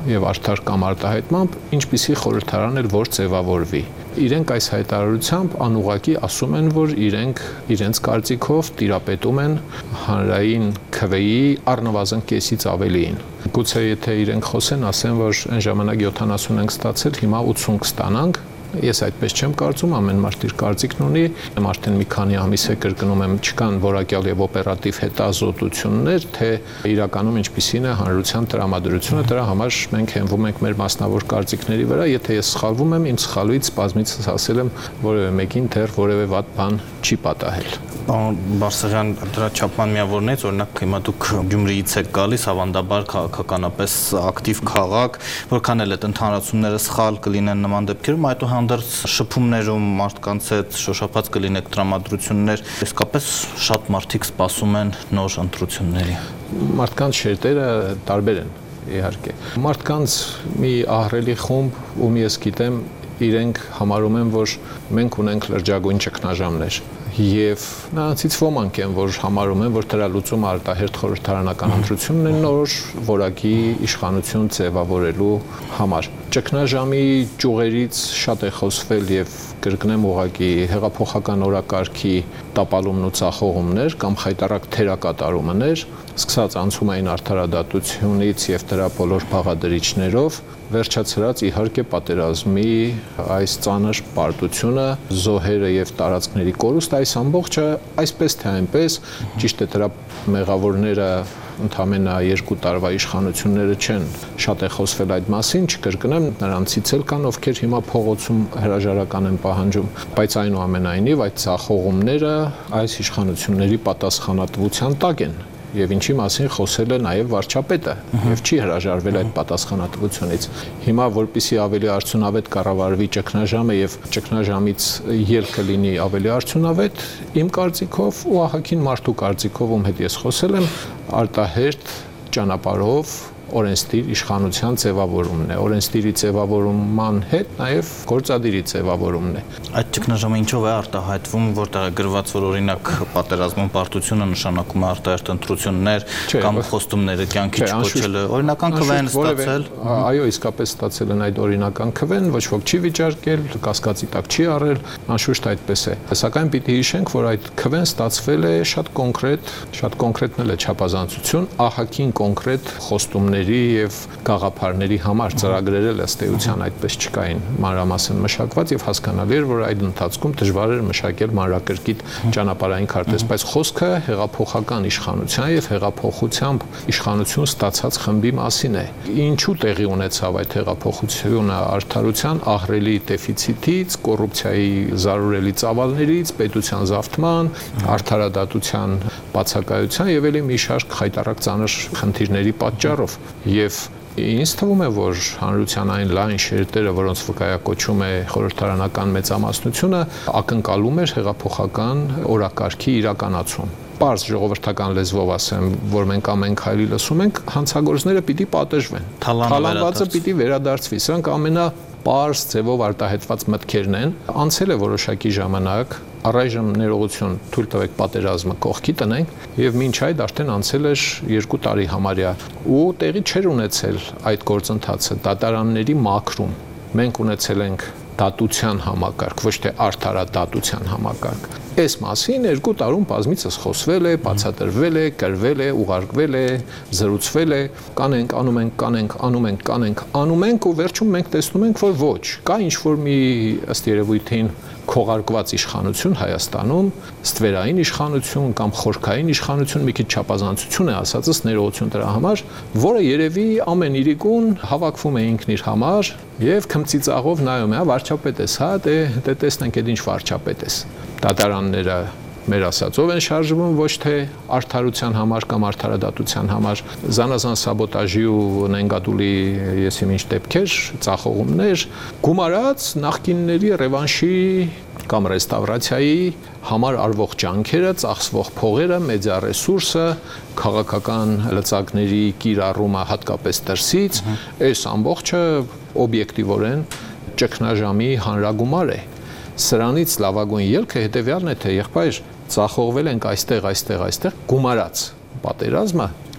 եւ արդար կամ արտահայտմամբ, ինչպիսի խորհրդարան էլ որ ձևավորվի։ Իրենք այս հայտարարությամբ անուղղակի ասում են, որ իրենց կարծիքով տիրապետում են հանրային քվեի առնվազն կեսից ավելիին։ Գուցե եթե իրենք խոսեն, ասեն, որ այն ժամանակ 70 ենք ստացել, հիմա 80 կստանանք։ Ես այդպես չեմ կարծում, ամեն մարդ իր կարծիքն ունի, արդեն մի քանի ամիս է կրկնում եմ, չկան որակյալ եւ օպերատիվ հետազոտություններ, թե իրականում ինչպիսին է հանրության տրամադրությունը, դրա համար մենք հենվում ենք մեր մասնավոր կարծիքների վրա, եթե ես սխալվում եմ, իմ սխալույց բազմիցս ասել եմ, որևէ մեկին դեռ որևէ վատ բան չի պատահել։ Պարոն Բարսեղյան, դրա չափման միավորներից, օրինակ հիմա դուք Գյումրիից եք գալիս, հավանաբար քաղաքականապես ակտիվ քաղաք, որքան էլ այդ ընդհանրացումները սխալ կլինեն նման դեպքերում, այդուհանդերձ շփումներում մարդկանց հետ շոշափած կլինեք տրամադրություններ, իսկապես շատ մարդիկ սպասում են նոր ընտրությունների։ Մարդկանց շերտերը տարբեր են, իհարկե։ Մարդկանց մի ահռելի խումբ, ում ես գիտեմ, իրենք համարում են, որ մենք ունենք լրջագույն ճգնաժամներ։ Եվ նրանցից ոմանք են, որ համարում են, որ դրա լուծումը արտահերթ խորհրդարանական ընտրությունն է նոր որակի իշխանություն ձևավորելու համար։ Ճգնաժամի ճյուղերից շատ է խոսվել եւ կրկնեմ ուղղակի հեղափոխական օրակարգի տապալումն ու ցախողումներ կամ խայտառակ թերակատարումներ, սկսած անցումային արդարադատությունից եւ դրա բոլոր բաղադրիչներով, վերջացրած իհարկե պատերազմի այս ծանր պարտությունը, զոհերը եւ տարածքների կորուստը, այս ամբողջը այսպես թե այնպես, ճիշտ է դրա մեղավորները ընդամենը 2 տարվա իշխանությունները չեն, շատ է խոսվել այդ մասին, չկրկնեմ, նրանցից էլ կան, ովքեր հիմա փողոցում հրաժարական են պահանջում, բայց այնուամենայնիվ այդ ցախողումները այս իշխանությունների պատասխանատվության տակ են։ Եվ ինչի մասին խոսել է նաև վարչապետը եւ չի հրաժարվել այդ պատասխանատվությունից։ Հիմա որպիսի ավելի արդյունավետ կառավարվի ճգնաժամը եւ ճգնաժամից ելքը լինի ավելի արդյունավետ, իմ կարծիքով ու ահագին մարդու կարծիքով, ում հետ ես խոսել եմ, արտահերթ ճանապարհով օրենսդիր իշխանության ձևավորումն է, օրենսդիրի ձևավորման հետ նաև գործադիրի ձևավորումն է։ Այդ ճգնաժամը ինչով է արտահայտվում, որտեղ է գրված, որ օրինակ պատերազմում պարտությունը նշանակում է արտահերթ ընտրություններ կամ խոստումները կյանքի չկոչելը, օրինական քվե են ստացել։ Այո, իսկապես ստացել են այդ օրինական քվեն, ոչ ոք չի վիճարկել, կասկածի տակ չի առել, անշուշտ այդպես է։ Սակայն պիտի հիշենք, որ այդ քվեն ստացվել է շատ կոնկրետն է չափազանցություն, ահագին կոնկրետ խոստումներ եւ գաղափարների համար ծրագրերը ըստ էության այդպես չկային մանրամասն մշակված եւ հասկանալի էր, որ այդ ընթացքում դժվար էր մշակել մանրակրկիտ ճանապարհային քարտեզ, բայց խոսքը հեղափոխական իշխանության եւ հեղափոխությամբ իշխանություն ստացած խմբի մասին է։ Ինչու տեղի ունեցավ այդ հեղափոխությունը արդարության ահռելի դեֆիցիտից, կոռուպցիայի զարուրելի ծավալներից, պետության զավթման, արդարադատության բացակայության եւ ելի մի շարք խայտառակ ծանր խնդիրների պատճառով։ Եվ ինձ թվում է, որ հանրության այն լայն շերտերը, որոնց վկայակոչում է խորհրդարանական մեծամասնությունը, ակնկալում էր հեղափոխական օրակարգի իրականացում։ Պարզ ժողովրդական լեզվով ասեմ, որ մենք ամեն քայլի լսում ենք, հանցագործները պիտի պատժվեն։ Թալանվածը պիտի վերադարձվի։ Սրանք ամենապարզ ձևով արտահայտված մտքերն են։ Անցել է որոշակի ժամանակ, առայժմ ներողություն թույլ տվեք պատերազմը կողքի տնենք եւ մինչ այդ արդեն անցել էր 2 տարի համարյա ու տեղի չէր ունեցել այդ գործընթացը դատարանների մաքրում։ Մենք ունեցել ենք դատության համակարգ, ոչ թե արդարադատության համակարգ։ Այս մասին 2 տարում բազմիցս խոսվել է, բացատրվել է, գրվել է, ուղարկվել է, զրուցվել է, կանենք, անում ենք ու վերջում մենք տեսնում ենք, որ ոչ, կա ինչ-որ մի ըստ երևույթին քողարկված իշխանություն Հայաստանում, ստվերային իշխանություն կամ խորքային իշխանություն, մի քիչ չափազանցություն է ասածս ներողություն դրա համար, որը երևի ամեն իրիկուն հավաքվում է ինքն իր համար եւ քմծիծաղով նայում է, վարչապետ ես, հա, դե տեսնենք այդ ինչ վարչապետ ես։ Դատարանները մեր ասածով են շարժվում, ոչ թե արդարության համար կամ արդարադատության համար, զանազան սաբոտաժի ու նենգադուլի եսիմինչ դեպքեր, ծախողումներ, գումարած նախկինների ռևանշի կամ ռեստավրացիայի համար արվող ջանքերը, ծախսվող փողերը, մեդիա ռեսուրսը, քաղաքական լծակների կիրառումը հատկապես դրսից, այս ամբողջը օբյեկտիվորեն ճգնաժամի հանրագումար է։ Սրանից լավագույն ելքը հետևյալն է, թե եղբայր ծախողվել ենք այստեղ, գումարած պատերազմը,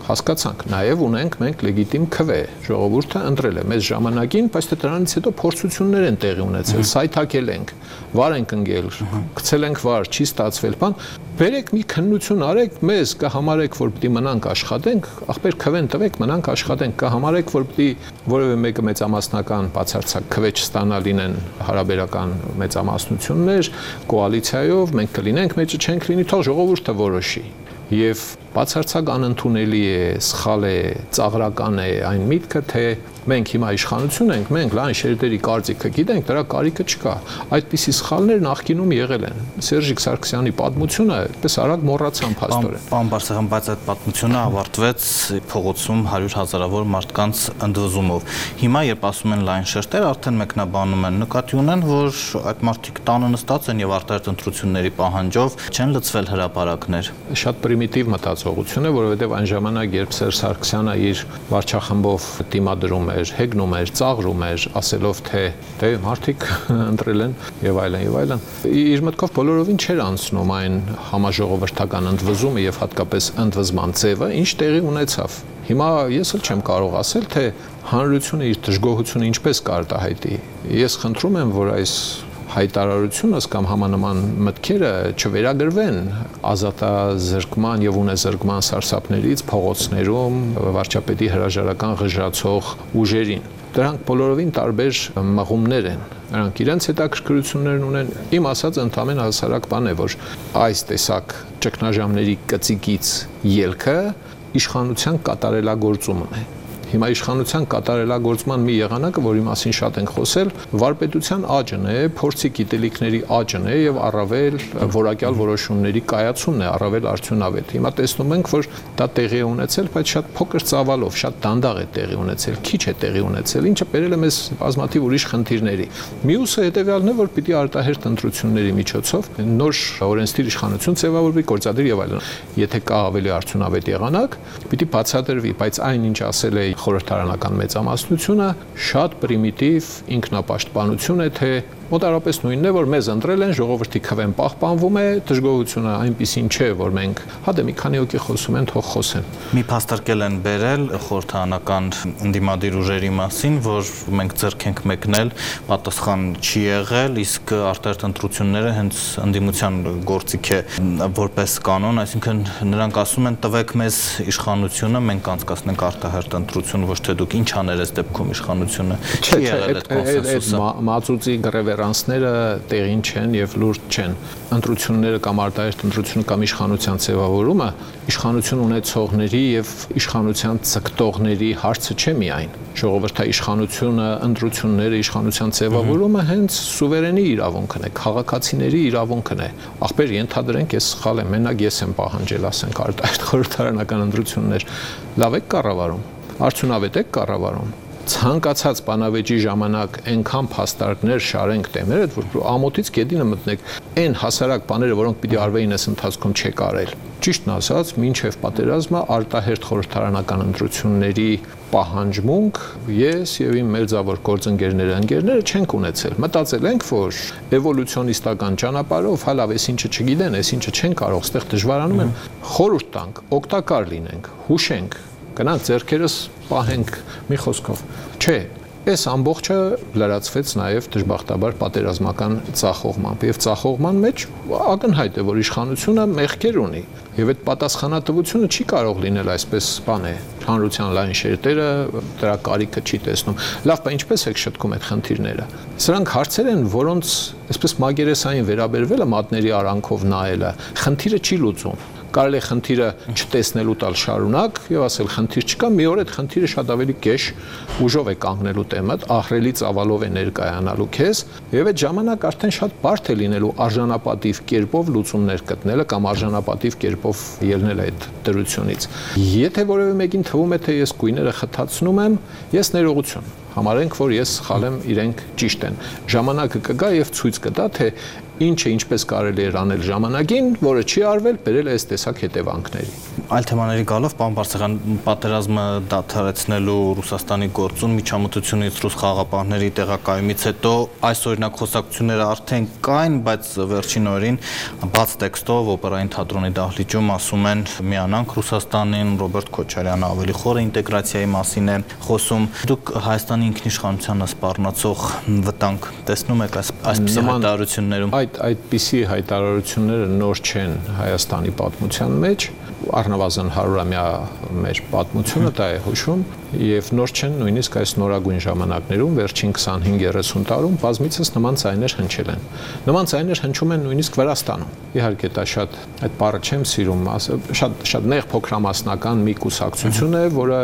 Հասկացանք, նաև ունենք մենք լեգիտիմ քվե, ժողովուրդը ընտրել է մեզ ժամանակին, բայց դրանից հետո փորձություններ են տեղի ունեցել, սայթակել ենք, վար ենք ընկել, գցել ենք վար, չի ստացվել, բան, բերեք մի քննություն արեք, մեզ կհամարեք, որ պիտի մնանք աշխատենք, ախպեր քվեն տվեք, մնանք աշխատենք, կհամարեք, որ պիտի որևէ մեկը մեծամասնական բացարձակ քվե չստանա, լինեն հարաբերական մեծամասնություններ, կոալիցիայով, մենք կլինենք, մեջը չենք լինի, թող ժողովուրդը որոշի։ Եվ բացարձակ անընդունելի է, սխալ է, ծաղրական է այն միտքը, թե մենք հիմա իշխանություն ենք, մենք լայն շերտերի կարծիքը գիտենք, դրա կարիքը չկա։ Այդպիսի սխալներ նախկինում եղել են։ Սերժիկ Սարգսյանի պատմությունը այդպես արագ մոռացան փաստորեն։ Պարոն Բարսեղյան, բայց այդ պատմությունը ավարտվեց փողոցում 100 հազարավոր մարդկանց ընդվզումով։ Հիմա երբ ասում են լայն շերտեր, արդեն մեկնաբանում են, նկատի ունեն, որ այդ մարդիկ տանը նստած են եւ արտահերթ ընտրությունների պահանջով չեն լծվել հրապարակներ։ Շատ պրիմիտիվ մտածողություն է, որովհետեւ այն ժամանակ, երբ Սերժ Սարգսյանը իր վարչախմբով դիմադրում հեգնում էր, ծաղրում էր, ասելով թե մարդիկ ընտրել են եւ այլն։ Իր մտքով բոլորովին չէր անցնում այն համաժողովրդական ընդվզումը եւ հատկապես ընդվզման ձևը, ինչ տեղի ունեցավ։ Հիմա ես էլ չեմ կարող ասել, թե հանրությունը իր դժգոհությունը ինչպես կարտահայտի։ Ես խնդրում եմ, որ այս հայտարարությունս կամ համանման մտքերը չվերագրվեն ազատազրկման եւ ունեզրկման սարսափներից փողոցներում վարչապետի հրաժարական ղժացող ուժերին։ Դրանք բոլորովին տարբեր մղումներ են։ Նրանք իրենց հետաքրքրություններն ունեն։ Իմ ասած ընդհանրեն հասարակ բան է, որ այս տեսակ ճգնաժամերի կծիկից ելքը իշխանության կատարելագործումն է։ Հիմա իշխանության կատարելագործման մի եղանակը, որի մասին շատ ենք խոսել, վարպետության աճն է, փորձի գիտելիքների աճն է եւ առավել որակյալ որոշումների կայացումն է, առավել արդյունավետ։ Հիմա տեսնում ենք, որ դա տեղի է ունեցել, բայց շատ փոքր ծավալով, շատ դանդաղ է տեղի ունեցել, քիչ է տեղի ունեցել, ինչը բերել է մեզ բազմաթիվ ուրիշ խնդիրների։ Մյուսը հետեւյալն է, որ պիտի արտահերթ ընտրությունների միջոցով նոր օրենսդիր իշխանություն ձևավորվի, գործադիր եւ այլն։ Եթե կա ավելի արդյունավետ եղանակ, պիտի բացատրվի, բայց այն ինչ ասել է խորհրդարանական մեծամասնությունը շատ պրիմիտիվ ինքնապաշտպանություն է, թե մոտարապես նույնն է, որ մեզ ընտրել են, ժողովրդի քվեն պահպանվում է, դժգոհությունը այնպիսին չէ, որ մենք հա մի քանի հոգի խոսում են, թող խոսեն։ Մի փաստարկել են բերել խորհրդարանական ընդդիմադիր ուժերի մասին, որ մենք ձեռք ենք մեկնել, պատասխան չի եղել, իսկ արտահերթ ընտրությունները հենց ընդդիմության գործիք է որպես կանոն, այսինքն նրանք ասում են տվեք մեզ իշխանությունը, մենք կանցկացնենք արտահերթ ընտրություն, ոչ թե դուք ինչ աներ այս դեպքում իշխանությունը։ Չի եղել այդ կոնսենսուսը։ Մածուցի ռևերանսները տեղին չեն եւ լուրջ չեն։ Ընտրությունները կամ արտահերթ ընտրությունը կամ իշխանության ձևավորումը իշխանություն ունեցողների եւ իշխանության ցկտողների հարցը չէ միայն։ Ժողովրդաիշխանությունը, ընտրությունները, իշխանության ձևավորումը հենց սուվերենի իրավունքն է, քաղաքացիների իրավունքն է։ Ախպեր ենթադրենք ես սխալ եմ, մենակ ես եմ պահանջել, ասենք արտահերթ խորհրդարանական ընտրություններ, լավ եք կառավարում, արդյունավետ եք կառավարում։ Ցանկացած բանավեճի ժամանակ այնքան փաստարկներ շարենք դեմերդ, որ ամոթից գետինը մտնեք, այն հասարակ բաները, որոնք պիտի արվեին այս ընթացքում չեք արել։ Ճիշտն ասած, մինչև պատերազմը արտահերթ խորհրդարանական ընտրությունների պահանջմունք ես եւ իմ մերձավոր գործընկերները չենք ունեցել։ Մտածել ենք, որ էվոլյուցիոնիստական ճանապարհով հալավ էս ինչը չգիտեն, էս ինչը չեն կարող, այստեղ դժվարանում են, խորհուրդ տանք, օգտակար լինենք, հուշենք, գնանք ձեռքերս պահենք մի խոսքով։ Չէ, այս ամբողջը լրացվեց նաև դժբախտաբար պատերազմական ծախողմամբ եւ ծախողման մեջ ակնհայտ է, որ իշխանությունը մեղքեր ունի եւ այդ պատասխանատվությունը չի կարող լինել այսպես բան է հանրության լայն շերտերը դրա կարիքը չի տեսնում։ Լավ, բայց ինչպես եք շտկում այդ խնդիրները։ Սրանք հարցեր են, որոնց այսպես մագերեսային վերաբերվելը մատների արանքով նայելը խնդիրը չի լուծում։ Կարելի է խնդիրը չտեսնելու տալ շարունակ եւ ասել խնդիր չկա, մի օր այդ խնդիրը շատ ավելի կեշ ուժով է կանգնելու տեմդ, ահռելի ծավալով է ներկայանալու քեզ եւ այդ ժամանակ արդեն շատ բարդ է լինելու արժանապատիվ կերպով լուծումներ գտնելը կամ արժանապատիվ կերպով ելնել այդ դրությունից։ Եթե որևէ մեկին թվում է, թե ես գույները խթացնում եմ, ես ներողություն։ Համարենք, որ ես սխալ եմ, իրենք ճիշտ են։ Ժամանակը կգա եւ ցույց կտա, թե ինչը ինչպես կարելի էր անել ժամանակին, որը չի արվել, բերել է այս տեսակ հետևանքների։ Այլ թեմաների գալով, պարոն Բարսեղյան, պատերազմը դադարեցնելու Ռուսաստանի գործուն միջամտությունից ռուս խաղաղապահների տեղակայումից հետո այս օրինակ խոսակցությունները արդեն կային, բայց վերջին օրերին բաց տեքստով օպերային թատրոնի դահլիճում ասում են միանանք Ռուսաստանին, Ռոբերտ Քոչարյանը ավելի խորը ինտեգրացիայի մասին է խոսում։ Դուք Հայաստանի ինքնիշխանությանը սպառնացող վտանգ տեսնում եք այսպիսի հայտարարություններում։ Այդպիսի հայտարարությունները նոր չեն Հայաստանի պատմության մեջ, առնվազն 100-ամյա մեր պատմությունը դա է հուշում եւ նոր չեն նույնիսկ այս նորագույն ժամանակներում վերջին 25-30 տարում բազմիցս նման ձայներ հնչել են։ Նման ձայներ հնչում են նույնիսկ Վրաստանում։ Իհարկե դա շատ այդ բառը չեմ սիրում, շատ նեղ փոքրամասնական մի կուսակցություն է, որը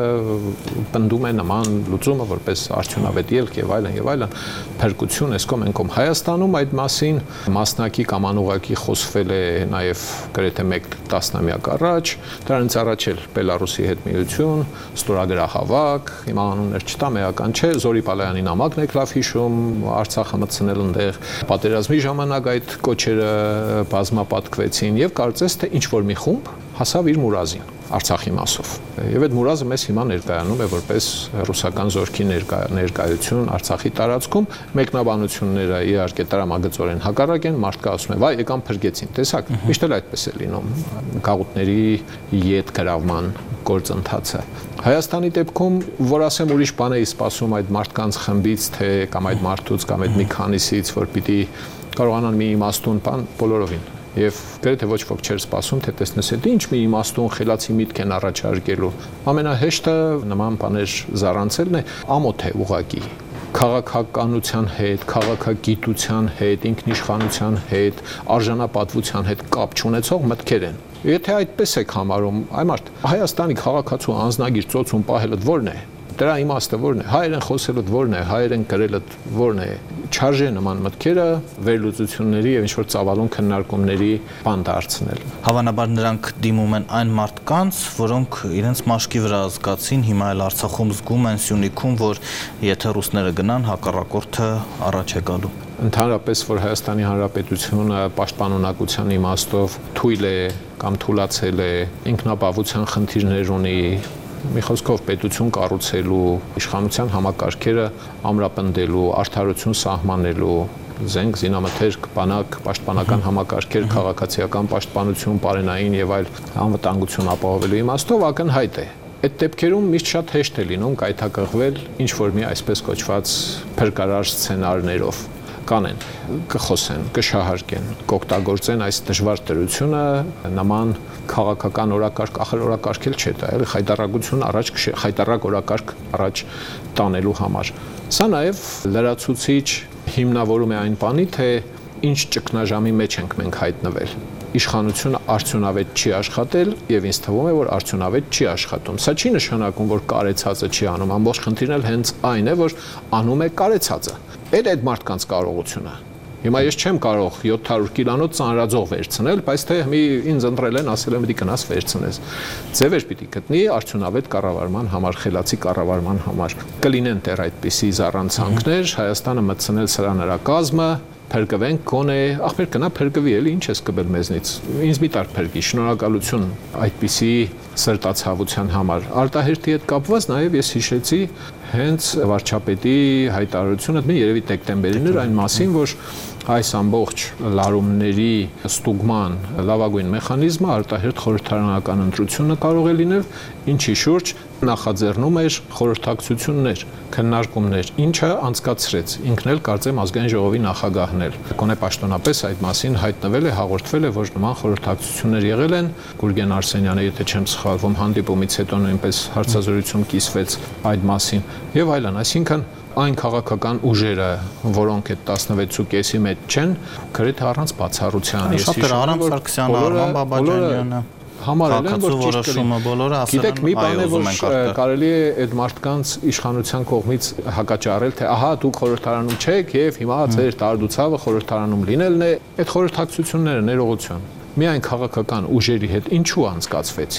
պնդում է նման լուծումը որպես արդյունավետ ելք եւ այլն, փրկություն էսկոմ ենկոմ Հայաստանում այդ մասին մասնակի կամ անուղակի խոսվել է նաեւ գրեթե 1 տասնամյակ առաջ, դրանից առաջ էլ Բելարուսի հետ միություն, ստորագրահավաք, հիմա անուններ չտամ, էական չէ, Զորի Պալայանի նամակն եք լավ հիշում, Արցախը մտցնել ընդեղ, պատերազմի ժամանակ այդ կոչերը բազմապատկվեցին եւ կարծես թե ինչ որ մի խումբ հասավ իր մուրազին Արցախի մասով։ Եվ այդ մուրազը մեզ հիմա ներկայանում է որպես ռուսական զորքի ներկայություն Արցախի տարածքում, մեկնաբանությունները իհարկե տրամագծորեն հակառակ են, մարդկա ասում է, վայ, եկան փրկեցին, տեսակ, միշտ էլ այդպես է լինում, գաղութների ետ գրավման գործընթացը։ Հայաստանի դեպքում, որ ասեմ ուրիշ բան էի սպասում այդ մարդկանց խմբից, թե կամ այդ մարդուց, կամ այդ մի քանիսից, որ պիտի կարողանան մի իմաստուն բան բոլորովին Եվ գրեթե ոչ ոք չէր սպասում, թե տեսնես այդ ինչ մի իմաստուն խելացի միտք են առաջարկելու։ Ամենահեշտը նման բաներ զառանցելն է, ամոթ է ուղղակի։ Քաղաքականության հետ, քաղաքագիտության հետ, ինքնիշխանության հետ, արժանապատվության հետ կապ չունեցող մտքեր են։ Եթե այդպես եք համարում, այ մարդ, Հայաստանի քաղաքացու անձնագիր ծոցում պահելը ո՞րն է։ Դրա իմաստը ո՞րն է։ Հայերեն խոսելը ո՞րն է, հայերեն գրելը ո՞րն է։ Չարժե նման մտքերը վերլուծությունների եւ ինչ-որ ծավալուն քննարկումների բան դարձնել։ Հավանաբար նրանք դիմում են այն մարդկանց, որոնք իրենց մաշկի վրա զգացին, հիմա էլ Արցախում զգում են Սյունիքում, որ եթե ռուսները գնան, հակառակորդը առաջ է գալու։ Ընդհանրապես, որ Հայաստանի Հանրապետությունը պաշտպանունակության իմաստով թույլ է կամ թուլացել է, ինքնապահովության խնդիրներ ունի, մի խոսքով պետություն կառուցելու, իշխանության համակարգերը ամրապնդելու, արդարություն սահմանելու, զենք, զինամթերք, բանակ, պաշտպանական համակարգեր, քաղաքացիական պաշտպանություն, պարենային եւ այլ անվտանգություն ապահովելու իմաստով ակնհայտ է։ Այդ դեպքերում միշտ շատ հեշտ է լինում կայթակղվել ինչ որ մի այսպես կոչված փրկարար սցենարներով կանեն, կխոսեն, կշահարկեն, կօգտագործեն այս դժվար դրությունը նման քաղաքական օրակարգ, ախր օրակարգ էլ չէ դա, էլի խայտարակություն առաջ, խայտարակ օրակարգ առաջ տանելու համար։ Սա նաև լրացուցիչ հիմնավորում է այն բանի, թե ինչ ճգնաժամի մեջ ենք մենք հայտնվել։ Իշխանությունը արդյունավետ չի աշխատել եւ ինձ թվում է, որ արդյունավետ չի աշխատում։ Սա չի նշանակում, որ կարեցածը չի անում, ամբողջ խնդիրն էլ հենց այն է, որ անում է կարեցածը։ Այդ մարդկանց կարողությունը։ Հիմա ես չեմ կարող 700 կիլոնոց ծանրաձող վերցնել, բայց թե մի ինձ ընտրել են, ասել են պիտի գնաս վերցնես։ Ձևեր պիտի գտնի արդյունավետ կառավարման համար, խելացի կառավարման համար։ Կլինեն դեռ այդպիսի զառանցանքներ, Հայաստանը մտցնել սրա նրա կազմը, փրկվենք գոնե, ախպեր կնա փրկվի էլի, ինչ ես կբել մեզնից։ Ինձ մի տար փրկի, շնորհակալություն այդպիսի սրտացավության համար։ Արտահերթի հետ կապված նաև ես հիշեցի հենց վարչապետի հայտարարությունը, երևի դեկտեմբերին էր այն մասին, որ այս ամբողջ լարումների ստուգման լավագույն մեխանիզմը արտահերթ խորհրդարանական ընտրությունը կարող է լինել, ինչի շուրջ նախաձեռնում էր խորհրդակցություններ, քննարկումներ, ինչը անցկացրեց, ինքն էլ կարծեմ ազգային ժողովի նախագահն էր։ Գոնե պաշտոնապես այդ մասին հայտնվել է, հաղորդվել է, որ նման խորհրդակցություններ եղել են, Գուրգեն Արսենյանը, եթե չեմ սխալվում, հանդիպումից հետո նույնպես հարցազրույցում կիսվեց այդ մասին եւ այլն, այսինքն այն քաղաքական ուժերը, որոնք այդ 16.5-ի մեջ չեն, գրեթե առանց բացառության, ես հիշում եմ Սարգսյանը, Արման Բաբաջանյանը համարել են, որ ճիշտ կլինի։ Գիտեք, մի բան է, որ կարելի է այդ մարդկանց իշխանության կողմից հակաճառել, թե ահա դուք խորհրդարանում չեք եւ հիմա ձեր տարդուցավը խորհրդարանում լինելն է, այդ խորհրդակցությունները ներողություն։ Միայն քաղաքական ուժերի հետ ինչու անցկացվեցին։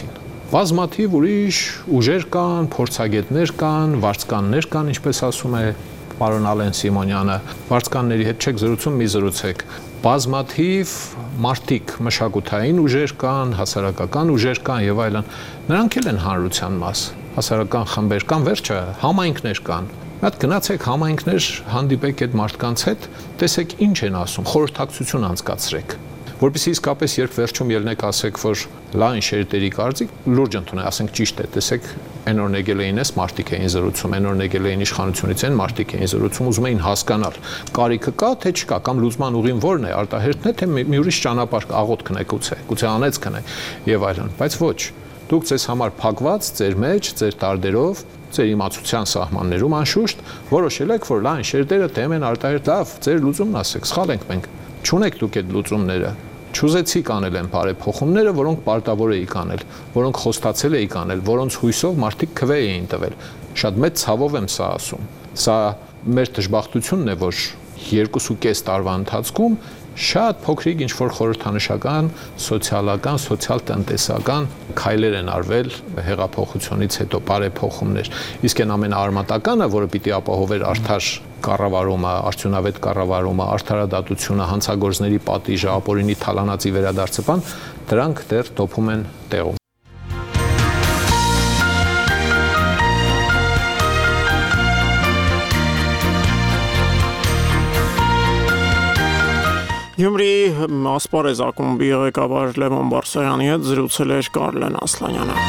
Բազմաթիվ ուրիշ ուժեր կան, փորձագետներ կան, վարձկաններ կան, ինչպես ասում է պարոն Ալեն Սիմոնյանը, վարձկանների հետ չեք զրուցում, մի զրուցեք։ Բազմաթիվ մարդիկ, մշակութային ուժեր կան, հասարակական ուժեր կան եւ այլն։ Նրանք էլ են հանրության մաս, հասարակական խմբեր կան, վերջը համայնքներ կան։ Մատ գնացեք համայնքներ, հանդիպեք այդ մարդկանց հետ, տեսեք ինչ են ասում, խորհրդակցություն անցկացրեք։ Որպեսզի իսկապես երբ վերջում ելնեք ասեք, որ լայն շերտերի կարծիք, լուրջ ընդունեք, ասենք ճիշտ է, տեսեք, այն օր եկել էին էս մարդիկ էին զրուցում, այն օր եկել էին իշխանությունից այն մարդիկ էին զրուցում, ուզում էին հասկանալ, կարիքը կա, թե չկա, կամ լուծման ուղին որն է, արտահերթն է, թե մի ուրիշ ճանապարհ աղոտ կնեք գուցե անեց կնեք եւ այլն, բայց ոչ։ Դուք ձեզ համար փակված, ձեր մեջ, ձեր տարդերով, ձեր իմացության սահմաններում անշուշտ որոշել եք, որ լայն շերտերը դեմ են արտահերթ, լավ, ձեր լուծումն ասեք, սխալ ենք մենք։ Չունեք դուք այդ լուծումները։ Չուզեցիք անել են բարեփոխումները, որոնք պարտավոր էիք անել, որոնք խոստացել էիք անել, որոնց հույսով մարդիկ քվե էին տվել։ Շատ մեծ ցավով եմ սա ասում։ Սա մեր դժբախտությունն է, որ 2.5 տարվա ընթացքում շատ փոքրիկ ինչ-որ խորհրդանշական, սոցիալական, սոցիալ-տնտեսական քայլեր են արվել հեղափոխությունից հետո բարեփոխումներ։ Իսկ այն ամենաարմատականը, որը պիտի ապահովեր արդար կառավարումը, արդյունավետ կառավարումը, արդարադատությունը, հանցագործների պատիժը, ապօրինի թալանածի վերադարձը, դրանք դեռ տոփում են տեղում։ Գյումրիի ասպարեզ ակումբի ղեկավար Լևոն Բարսեղյանի հետ զրուցել էր Կարլեն Ասլանյանը։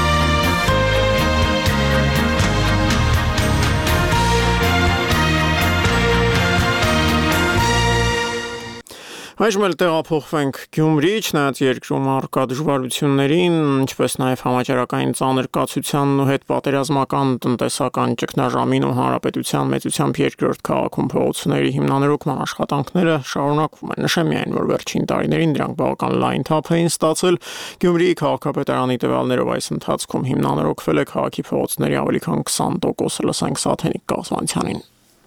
Այժմ էլ տեղափոխվենք Գյումրի, չնայած երկրում առկա դժվարություններին, ինչպես նաև համաճարակային ծանր կացությանն ու հետ պատերազմական տնտեսական ճգնաժամին ու հանրապետության մեծությամբ երկրորդ քաղաքում փողոցների հիմնանորոգման աշխատանքները շարունակվում են։ Նշեմ միայն, որ վերջին տարիներին դրանք բավական լայն թափ էին ստացել։ Գյումրիի քաղաքապետարանի տվյալներով այս ընթացքում հիմնանորոգվել է քաղաքի փողոցների ավելի քան 20%, լսենք Սաթենիկ Կազմանցյանին։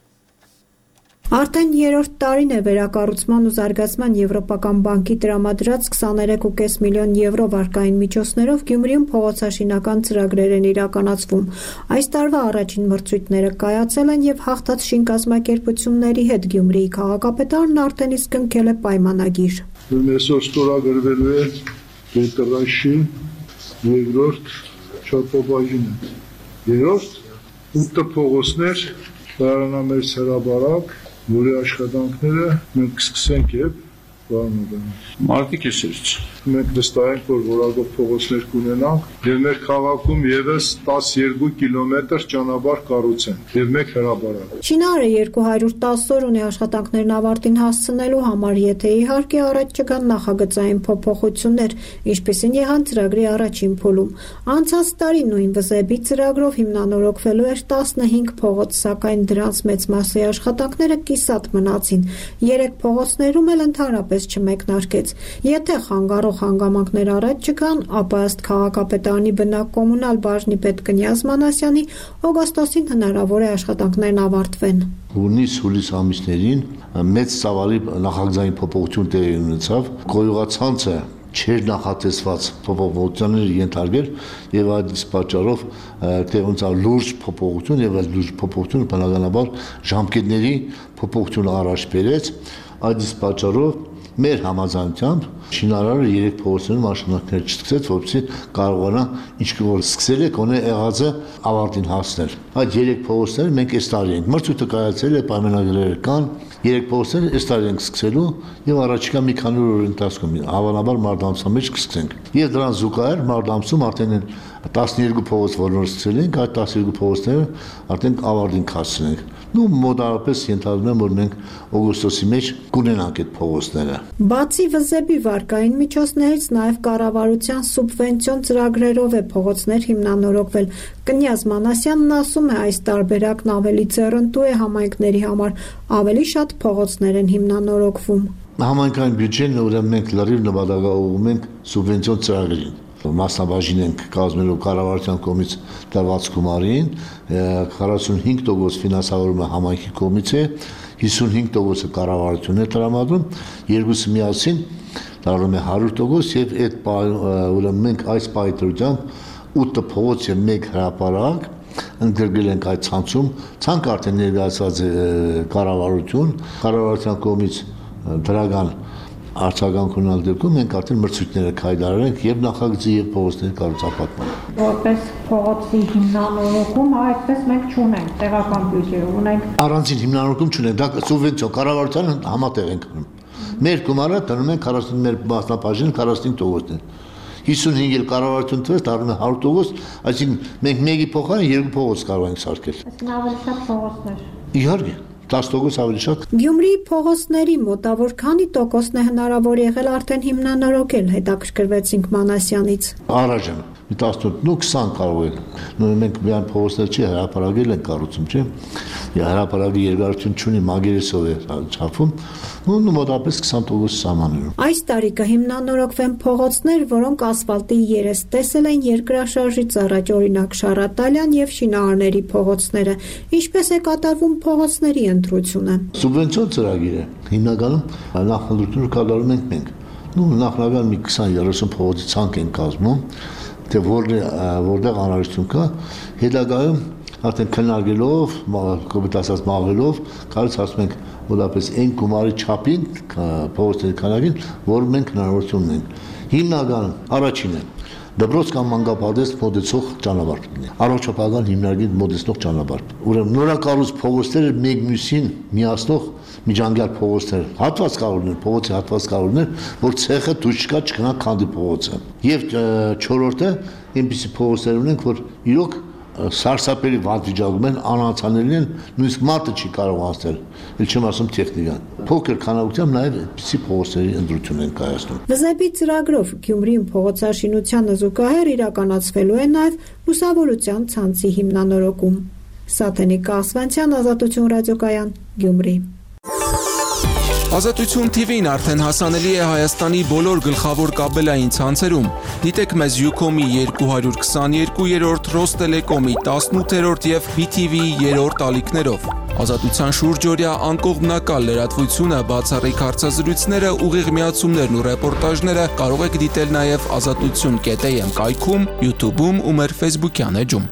Արդեն երրորդ տարին է վերակառուցման ու զարգացման Եվրոպական բանկի տրամադրած 23.5 միլիոն եվրո վարկային միջոցներով Գյումրիում փողոցաշինական ծրագրեր են իրականացվում։ Այս տարվա առաջին մրցույթները կայացել են եւ հաղթած շինկազմակերպությունների հետ Գյումրիի քաղաքապետարն արդեն իսկ կնքել է պայմանագիր։ Այսօր ստորագրվելու է Պետրաշի երկրորդ չափաբաժինը։ Երրորդ 8 փողոցներ Բարանամերձ հրաբարակ, որի աշխատանքները մենք կսկսենք եւ Մարդիկ էսերից։ Մենք վստահ ենք, որ որակով փողոցներ կունենանք եւ մեր քաղաքում եւս 12 կիլոմետր ճանապարհ կառուցենք եւ մեկ հրաբարակ։ Շինարարը 210 օր ունի աշխատանքներն ավարտին հասցնելու համար, եթե իհարկե առաջ չգան նախագծային փոփոխություններ, ինչպիսին եղան ծրագրի առաջին փուլում։ Անցած տարի նույն վզեբի ծրագրով հիմնանորոգվելու էր 15 փողոց, սակայն դրանց մեծ մասի աշխատանքները կիսատ մնացին։ 3 փողոցներում էլ ընդհանրապես չմեկնարկեց։ Եթե խանգարող հանգամանքներ առաջ չգան, ապա ըստ քաղաքապետարանի բնակկոմունալ բաժնի պետ Կնյազ Մանասյանի օգոստոսին հնարավոր է աշխատանքներն ավարտվեն։ Հունիս ամիսներին մեծ ծավալի նախագծային փոփոխություն տեղի ունեցավ, գոյողացանցը չէր նախատեսված փոփոխությունների ենթարկել եւ այդ պատճառով տեղ ունեցավ լուրջ փոփոխություն եւ այդ լուրջ փոփոխությունը բնականաբար ժամկետների փոփոխությունը առաջ բերեց այդ պատճառով մեր համաձայնությամբ շինարարը 3 փողոցներում աշխատանքներ չսկսեց, որպեսզի կարողանա ինչ-որ սկսել է կոնե եղածը ավարտին հասնել։ Այդ 3 փողոցները մենք այս տարի ենք մրցույթը կայացել է, պայմանագրերը կան, 3 փողոցները այս տարի ենք սկսելու եւ առաջիկա մի քանի օր ընթացքում հավանաբար մարտ ամսի մեջ կսկսենք։ Եվ դրան զուգահեռ մարտ ամսում արդեն 12 փողոց որոնց սկսել ենք, այդ 12 փողոցները արդեն ավարտին կհասցնենք։ Նու մոտարապես ենթադրում եմ, որ մենք օգոստոսի մեջ կունենանք այդ փողոցները։ Բացի վզեբի վարկային միջոցներից նաև կառավարության սուբվենցիոն ծրագրերով է փողոցներ հիմնանորոգվել։ Կնյազ Մանասյանն ասում է, այս տարբերակն ավելի ձեռնտու է համայնքների համար, ավելի շատ փողոցներ են հիմնանորոգվում։ Համայնքային բյուջեն ուրեմն մենք լրիվ նպատակաուղղում ենք սուբվենցիոն ծրագրին։ Մասնաբաժին ենք կազմելու կառավարության կողմից տրված գումարին, 45% ֆինանսավորումը համայնքի կողմից է, 55%-ը կառավարությունն է տրամադրում, երկուսը միասին դառնում է 100% եւ այդ ուրեմն մենք այս պայթրությամբ 8 փողոց եւ 1 հրապարակ ընդգրկել ենք այդ ցանցում, ցանկ արդեն ներկայացված է կառավարության կողմից դրական արձագանք ունենալ դեպքում մենք արդեն մրցույթները քայլարել ենք եւ նախագծի եւ փողոցների կառուցապատման։ Որպես փողոցի հիմնանորոգում, այդպես մենք չունենք, տեղական բյուջե ունենք։ Առանցին հիմնանորոգում չունենք, դա սուբվենցիա կառավարության համատեղ ենք անում։ Մեր գումարը տնում ենք 40 մեր մասնաբաժին 45%-ն։ 55 էլ կառավարություն տվեց, դառնում է 100%, այսինքն մենք մեկի փոխարեն 2 փողոց կարող ենք սարքել։ Այսինքն ավելի շատ փողոցներ։ Իհարկե, 10% ավելի շատ։ Գյումրիի փողոցների մոտավոր քանի տոկոսն է հնարավոր եղել արդեն հիմնանորոգել, հետաքրքրվեցինք Մանասյանից։ Առաջ 18-20 կարող է։ Մենք միայն փողոցներ չի հրապարակել ենք կառուցում, չէ՞։ Հրապարակի երկարություն չունի, մագերեսով է չափում, ու մոտավորապես 20% սահմաններում։ Այս տարի կհիմնանորոգվեն փողոցներ, որոնք ասֆալտի երես տեսել են երկրաշարժից առաջ, օրինակ Շարատալյան եւ Շինարարների փողոցները։ Ինչպես է կատարվում փողոցների ընտրությունը։ Սուբվենցիոն ծրագիր է։ Հիմնականում նախընտրությունը կատարում ենք մենք։ Նախնական մի 20-30 փողոցի ցանկ են կազմում, թե որտեղ անհրաժեշտություն կա, հետագայում արդեն քննարկելով, կոպիտ ասած մաղելով, կարծես ասում ենք մոտավորապես այն գումարի չափին, փողոցների քանակին, որ մենք հնարավորություն ունենք։ Հիմնական առաջինը Դբրոցկան մանկապարտեզ մոտեցող ճանապարհն է։ Առողջապահական հիմնարկին մոտեցնող ճանապարհ։ Ուրեմն նորակառույց փողոցները մեկ մյուսին միացնող միջանկյալ փողոցներ, հատված կարողներ, փողոցի հատված կարողներ, որ ցեխը դուրս չկա չգնա քանդի փողոցը։ Եվ 4-րդը այնպիսի փողոցներ ունենք, որ իրոք սարսափելի վատ վիճակում են, անհանցանելի են, նույնիսկ մատը չի կարող անցնել, էլ չեմ ասում տեխնիկան։ Փոքր քանակությամբ նաև այդպիսի փողոցների ընտրություն են կայացնում։ Վզեպի ծրագրով Գյումրիում փողոցաշինությանը զուգահեռ իրականացվելու է նաև լուսավորության ցանցի հիմնանորոգում։ Սաթենիկ Կասվանցյան, Ազատություն ռադիոկայան, Գյումրի։ Ազատություն TV-ն արդեն հասանելի է Հայաստանի բոլոր գլխավոր կաբելային ցանցերում։ Դիտեք մեզ Ucom-ի 222-րդ, Ռոստելեկոմի 18-րդ եւ BTV-ի 3-րդ ալիքներով։ Ազատության շուրջօրյա անկողմնակալ լրատվությունը, բացառիկ հարցազրույցները, ուղիղ միացումներն ու ռեպորտաժները կարող եք դիտել նաեւ azatutun.am կայքում, YouTube-ում ու մեր Facebook-յան էջում։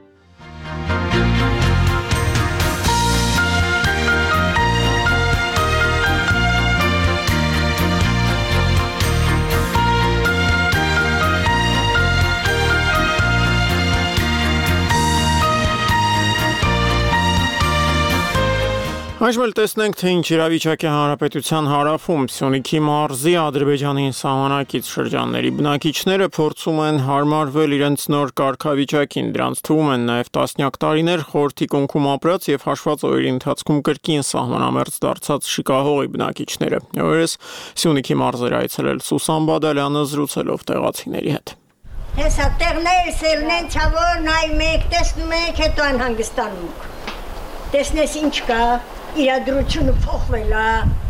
Այժմ տեսնենք, թե ինչ իրավիճակ է հանրապետության հարավում Սյունիքի մարզի Ադրբեջանի սահմանակից շրջանների բնակիչները փորձում են հարմարվել իրենց նոր կարգավիճակին, դրանց թվում են նաև տասնյակ տարիներ խորհրդի կոնքում ապրած եւ հաշված օրերի ընթացքում կրկին սահմանամերձ դարձած Շիկահողի բնակիչները։ Օրերս Սյունիքի մարզեր այցելել Սուսան Բադալյանը զրուցելով տեղացիների հետ։ Հեսա տեղներ սելնեն ցավոր նայում եք, տեսնում եք, հետո անհանգստանում։ Տեսնես ինչ կա, իրադրությունը փոխվել է։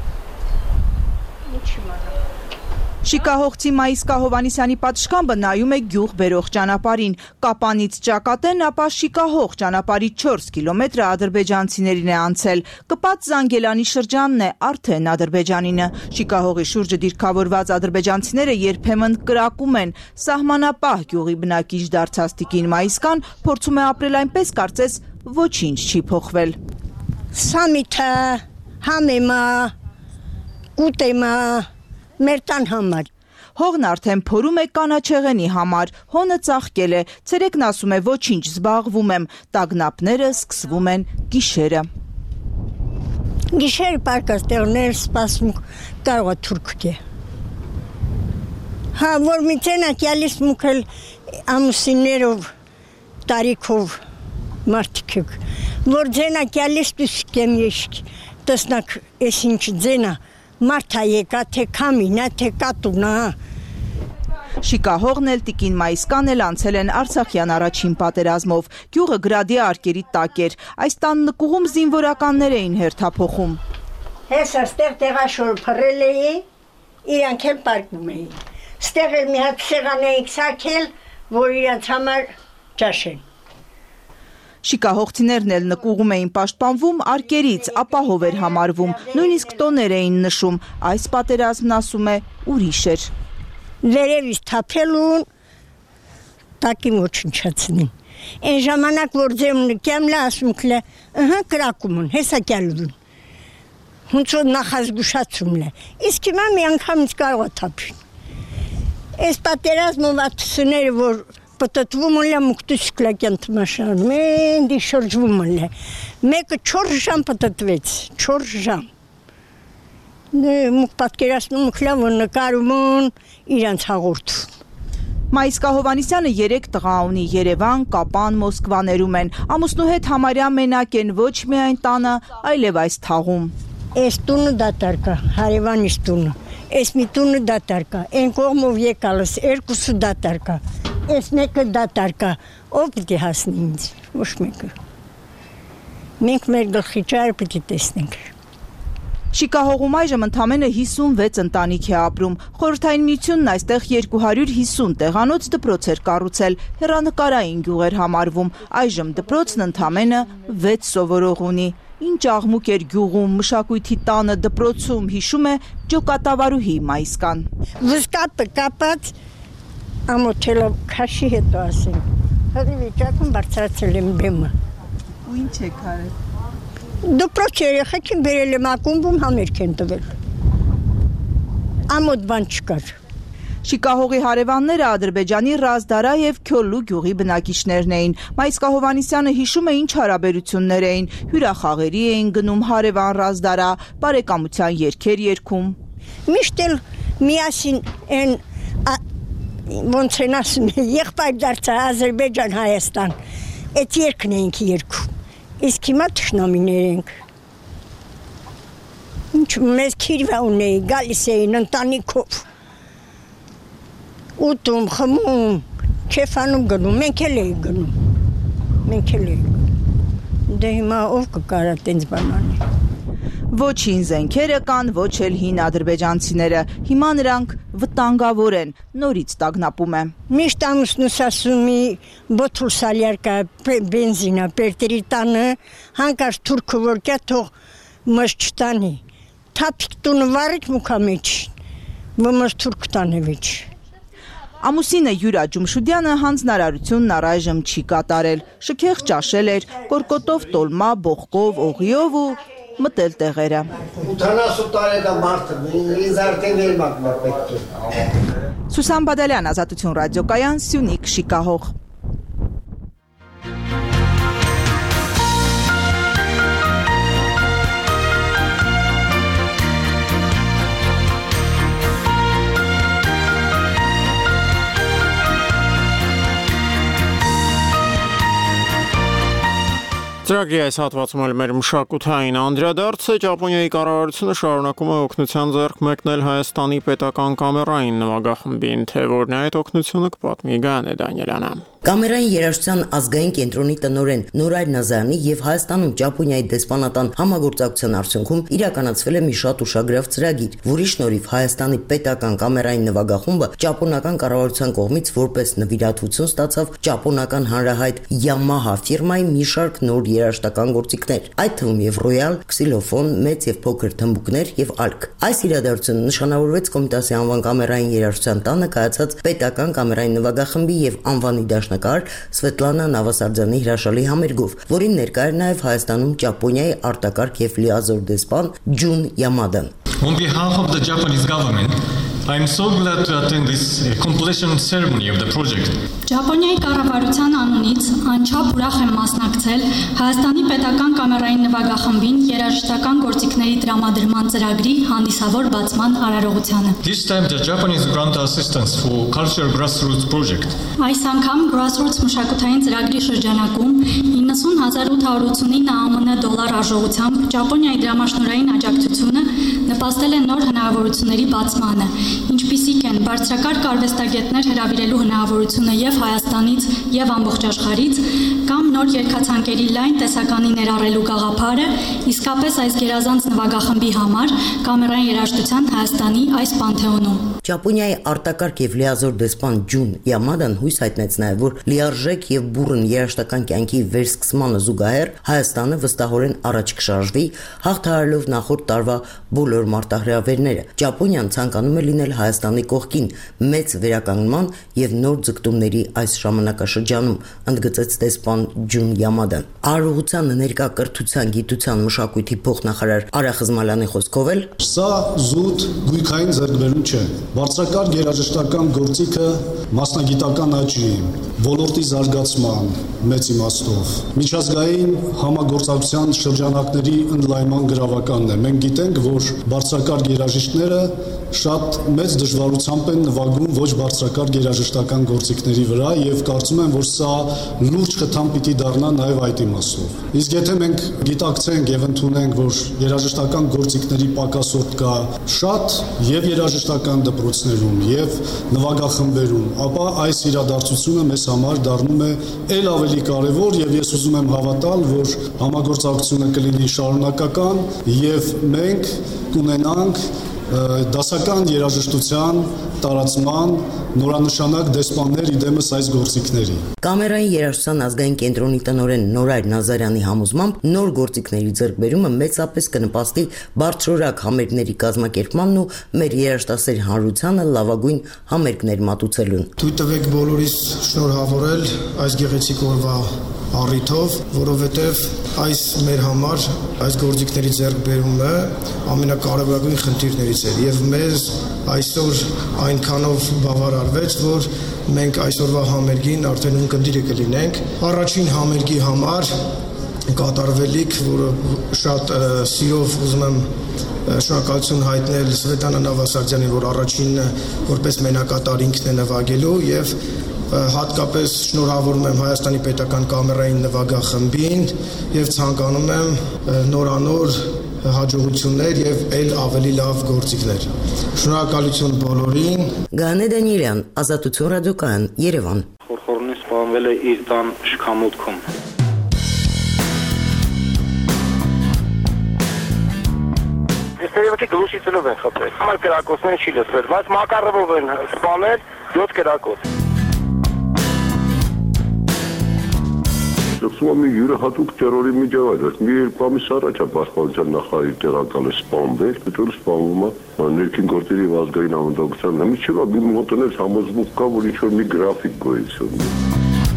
Ինչ իմանա։ Շիկահողցի Մայիսկա Հովանիսյանի պատշգամբը նայում է գյուղ բերող ճանապարհին։ Կապանից Ճակատեն, ապա Շիկահող ճանապարհի 4 կիլոմետրը ադրբեջանցիներին է անցել։ Կպած Զանգելանի շրջանն է արդեն ադրբեջանինը։ Շիկահողի շուրջը դիրքավորված ադրբեջանցիները երբեմն կրակում են։ Սահմանապահ գյուղի բնակիչ դարձած Տիկին Մայիսկան փորձում է ապրել այնպես, կարծես ոչինչ չի փոխվել։ Սամիթա, համեմա, կուտեմա, մեր տան համար։ Հողն արդեն փորում է կանաչեղենի համար, հոնը ծաղկել է, ցերեկն ասում է ոչինչ զբաղվում եմ, տագնապները սկսվում են գիշերը։ Գիշերը պարկած տեղներ սպասում կարող է թուրք է։ Հա, որ մի ցենակ յալիս մուքել ամուսիններով, տարիքով մարդիկ, որ ցենակ յալիս դուսք եմ եշք, տեսնակ ես ինչ ցենա, մարդա եկա, թե կամինա, թե կատունա։ Շիկահողն էլ Տիկին Մայիսկան էլ անցել են Արցախյան առաջին պատերազմով։ Գյուղը գրադի արկերի տակ էր։ Այս տան նկուղում զինվորականներ էին հերթափոխում։ Հեսա ստեղ տեղաշոր փռել էի, իրանք էլ պարկում էին։ Ստեղ էլ մի հատ սեղան էիք սարքել, որ իրանց համար ճաշեն։ Շիկահողցիներն էլ նկուղում էին պաշտպանվում արկերից, ապահով էր համարվում, նույնիսկ տոներ էին նշում, այս պատերազմն ասում է ուրիշ էր։ Վերևից թափելուն տակի ոչնչացնին։ Այն ժամանակ որ ձեմն կյամլա ասում կլե, կրակումն, հեսա կյալուդուն։ Հունցոդ նախազգուշացումն է, իսկ հիմա մի անգամից կարող է թափին։ Այս պատերազմով ատուսները, որ պտտվում է մուկտուսկլակյան թմաշան, մենդի շրջվում է, մեկը 4 ժամ պտտվեց, 4 ժամ։ Մուկ պատկերացնում կլա, որ նկարում են իրանց հաղորդում։ Մայիսկա Հովանիսյանը 3 տղա ունի, Երևան, Կապան, Մոսկվաներում են, ամուսնու հետ համարյա մենակ են ոչ միայն տանը, այլև այս թաղում։ Այս տունը դատարկ է, հարևանիս տունը, այս մի տունը դատարկ է, այն կողմով եկալս, երկուսը դատարկ է, այս մեկը դատարկ է, ով պիտի հասնի ինձ, ոչ մեկը։ Մենք մեր գլխի ճարը պիտի տեսնենք։ Շիկահողում այժմ ընդամենը 56 ընտանիք է ապրում։ Խորհրդային Միությունն այստեղ 250 տեղանոց դպրոց էր կառուցել, հեռանկարային գյուղ էր համարվում, այժմ դպրոցն ընդամենը 6 սովորող ունի։ Ինչ աղմուկ էր գյուղում, մշակույթի տանը, դպրոցում, հիշում է ջոկատավարուհի Մայիսկան։ Վզկապը կապած ամոթելով քաշի հետո ասեմ, հղի վիճակում բարձրացել եմ բեմը։ Ու ինչ եք արել։ Դպրոց երեխեքին բերել եմ ակումբում համերգ են տվել։ Ամոթ բան չկար։ Շիկահողի հարևանները Ադրբեջանի Ռազդարա եւ Քյոլլու գյուղի բնակիչներն էին։ Մայիսկա Հովանիսյանը հիշում է ինչ հարաբերություններ էին, հյուրախաղերի էին գնում հարևան Ռազդարա, բարեկամության երգեր երգում։ Միշտ էլ միասին են ոնց են ասում, եղբայր դարձա Ադրբեջան Հայաստան։ Այդ երգն էինք երգում։ Իսկ հիմա թշնամիներ ենք։ Ինչ մեզ քիրվա ունեի, գալիս էին ընտանիքով։ Ուտում, խմում, քեֆանում գնում, մենք էլ էի գնում։ Դե հիմա ով կկարա տենց բան անի։ Ոչ հին զենքերը կան, ոչ էլ հին ադրբեջանցիները։ Հիմա նրանք վտանգավոր են, նորից տագնապում է։ Միշտ ամուսնուս ասում է բոթուլ սալյարկա բենզինա պերտերի տանը, հանկարծ թուրքը որ կա թող մշ չտանի։ Թափիկ տունը վարիք մուքամիչ, ոմս թուրք տանևիչ։ Ամուսինը Յուրա Ջումշուդյանը հանձնարարությունն առայժմ չի կատարել, շքեղ ճաշել էր, կորկոտով տոլմա, բողկով, օղիով ու մտել տեղերը։ 80 տարեկան մարդը, ինձ արդեն վերմակվա պետք է։ Սուսան Բադալյան, Ազատություն ռադիոկայան, Սյունիք, Շիկահող։ Ծրագրի այս հատվածում էլ մեր մշակութային անդրադարձը Ճապոնիայի կառավարությունը շարունակում է օգնության ձեռք մեկնել Հայաստանի պետական կամերային նվագախմբին, թե որն է այդ օգնությունը կպատմի Գայանե Դանիելյանը։ Կամերային երաժշտության ազգային կենտրոնի տնօրեն Նորայր Նազարյանի եւ Հայաստանում Ճապոնիայի դեսպանատան համագործակցության արդյունքում իրականացվել է մի շատ ուշագրավ ծրագիր, որի շնորհիվ Հայաստանի պետական կամերային նվագախումբը ճապոնական կառավարության կողմից որպես նվիրատվություն ստացավ ճապոնական հանրահայտ Yamaha ֆիրմայի մի շարք նոր երաժշտական գործիքներ, այդ թվում եւ ռոյալ, քսիլոֆոն, մեծ եւ փոքր թմբուկներ եւ ալկ։ Այս իրադարձությունը նշանավորվեց Կոմիտասի անվան կամերային երաժշտության տանը կայացած պետական կամերային նվագախմբի եւ անվանի դաշնակահար Սվետլանա Նավասարդյանի հրաշալի համերգով, որին ներկա էր նաեւ Հայաստանում Ճապոնիայի արտակարգ եւ լիազոր դեսպան Ջուն Յամադան։ On behalf of the Japanese government, I am so glad to attend this completion ceremony of the project. Ճապոնիայի կառավարության անունից անչափ ուրախ եմ մասնակցել Հայաստանի պետական կամերային նվագախմբին երաժշտական գործիքների տրամադրման ծրագրի հանդիսավոր բացման արարողությանը։ This time the Japanese grant assistance for cultural grassroots project. Այս անգամ grassroots մշակութային ծրագրի շրջանակում 90,889 ԱՄՆ արժողությամբ Ճապոնիայի դրամաշնորհային աջակցությունը նպաստել է նոր հնարավորությունների բացմանը, ինչպիսիք են բարձրակարգ արվեստագետներ հրավիրելու հնարավորությունը եւ Հայաստանից եւ ամբողջ աշխարհից կամ նոր երգացանկերի լայն տեսականի ներառելու գաղափարը, իսկապես այս գերազանց նվագախմբի համար կամերային երաժշտության Հայաստանի այս պանթեոնում։ Ճապոնիայի արտակարգ եւ լիազոր դեսպան Ջուն Յամադան հույս հույս հայտնեց նաև, որ լիարժեք եւ բուռն երաժշտական կյանքի վերսկսմանը զուգահեռ Հայաստանը վստահորեն առաջ կշարժվի, հաղթահարելով նախորդ տարվա բոլոր մարտահրավերները։ Ճապոնիան ցանկանում է լինել Հայաստանի կողքին մեծ վերականգնման եւ նոր ձգտումների այս ժամանակաշրջանում, ընդգծեց դեսպան Ջուն Յամադան։ Արարողության ներկա կրթության, գիտության, մշակույթի փոխնախարար Արա Խզմալյանի խոսքով էլ սա զուտ գույքային ձեռքբերում չէ։ Բարձրակարգ երաժշտական գործիքը մասնագիտական աճի, ոլորտի զարգացման մեծ իմաստով, միջազգային համագործակցության շրջանակների ընդլայնման գրավականն է։ Մենք գիտենք, որ բարձրակարգ երաժիշտները շատ մեծ դժվարությամբ են նվագում ոչ բարձրակարգ երաժշտական գործիքների վրա եւ կարծում եմ, որ սա լուրջ խթան պիտի դառնա նաեւ այդ իմաստով։ Իսկ եթե մենք գիտակցենք եւ ընդունենք, որ երաժշտական գործիքների պակասորդ կա շատ եւ երաժշտական դպրոցներում եւ նվագախմբերում, ապա այս իրադարձությունը մեզ համար դառնում է ել ավելի կարեւոր եւ ես ուզում եմ հավատալ, որ համագործակցությունը կլինի շարունակական եւ մենք կունենանք դասական երաժշտության տարածման նորանշանակ դեսպաններ իդեմս այս գործիքների։ Կամերային երաժշտության ազգային կենտրոնի տնօրեն Նորայր Նազարյանի համոզմամբ նոր գործիքների ձեռքբերումը մեծապես կնպաստի բարձրորակ համերգների կազմակերպմանն ու մեր երաժշտասեր հանրությանը լավագույն համերգներ մատուցելուն։ Թույլ տվեք բոլորիս շնորհավորել այս գեղեցիկ օրվա առիթով, որովհետև այս մեր համար այս գործիքների ձեռքբերումը ամենակարևորագույն խնդիրներից էր եւ մեզ այսօր այնքանով բավարարվեց, որ մենք այսօրվա համերգին արդեն ունկնդիրը կլինենք։ Առաջին համերգի համար կատարվելիք, որը շատ սիրով ուզում եմ շնորհակալություն հայտնել Սվետլանա Նավասարդյանին, որ առաջինը որպես մենակատար ինքն է նվագելու եւ հատկապես շնորհավորում եմ Հայաստանի պետական կամերային նվագախմբին եւ ցանկանում եմ նորանոր հաջողություններ եւ այլ ավելի լավ գործիքներ։ Շնորհակալություն բոլորին։ Գանե Դանիելյան, Ազատություն ռադիոկայան, Երևան։ Խորխորնին սպանվել է իր տան շքամուտքում։ Ստերեոտի գլուշիցելով են խփել։ Համար կրակոցներ չի լսվել, բայց մակարովով են սպանել 7 կրակոց։ Լսում եմ յուրահատուկ տերորի միջավայր, մի երկու ամիս առաջ է պաշտպանության նախարարի տեղակալը սպանվել, հետո սպանվում է ներքին գործերի ազգային անվտանգության միջև մի մոտոներ համոզմունք կա, որ ինչ-որ մի գրաֆիկ գոյություն ունի։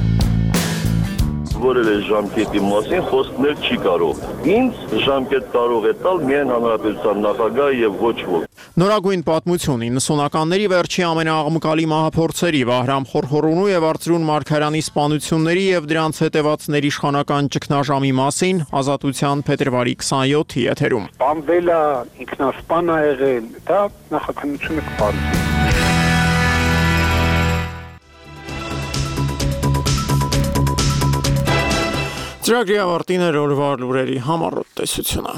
Որևէ ժամկետի մասին խոսքներ չի կարող։ Ինձ ժամկետ կարող է տալ միայն հանրապետության նախագահը եւ ոչ ոք։ Նորագույն պատմություն 90-ականների վերջի ամենաաղմկալի մահափորձերի Վահրամ Խորխորունու եւ Արծրուն Մարգարյանի սպանությունների եւ դրանց հետեւածների իշխանական ճգնաժամի մասին Ազատության փետրվարի 27-ի եթերում։ Բամբելա ինքնասպան ա եղել, դա նախաքննությունը կպարզի։ Ծրագրի ավարտին էր օրվա լուրերի համառոտ տեսությունը։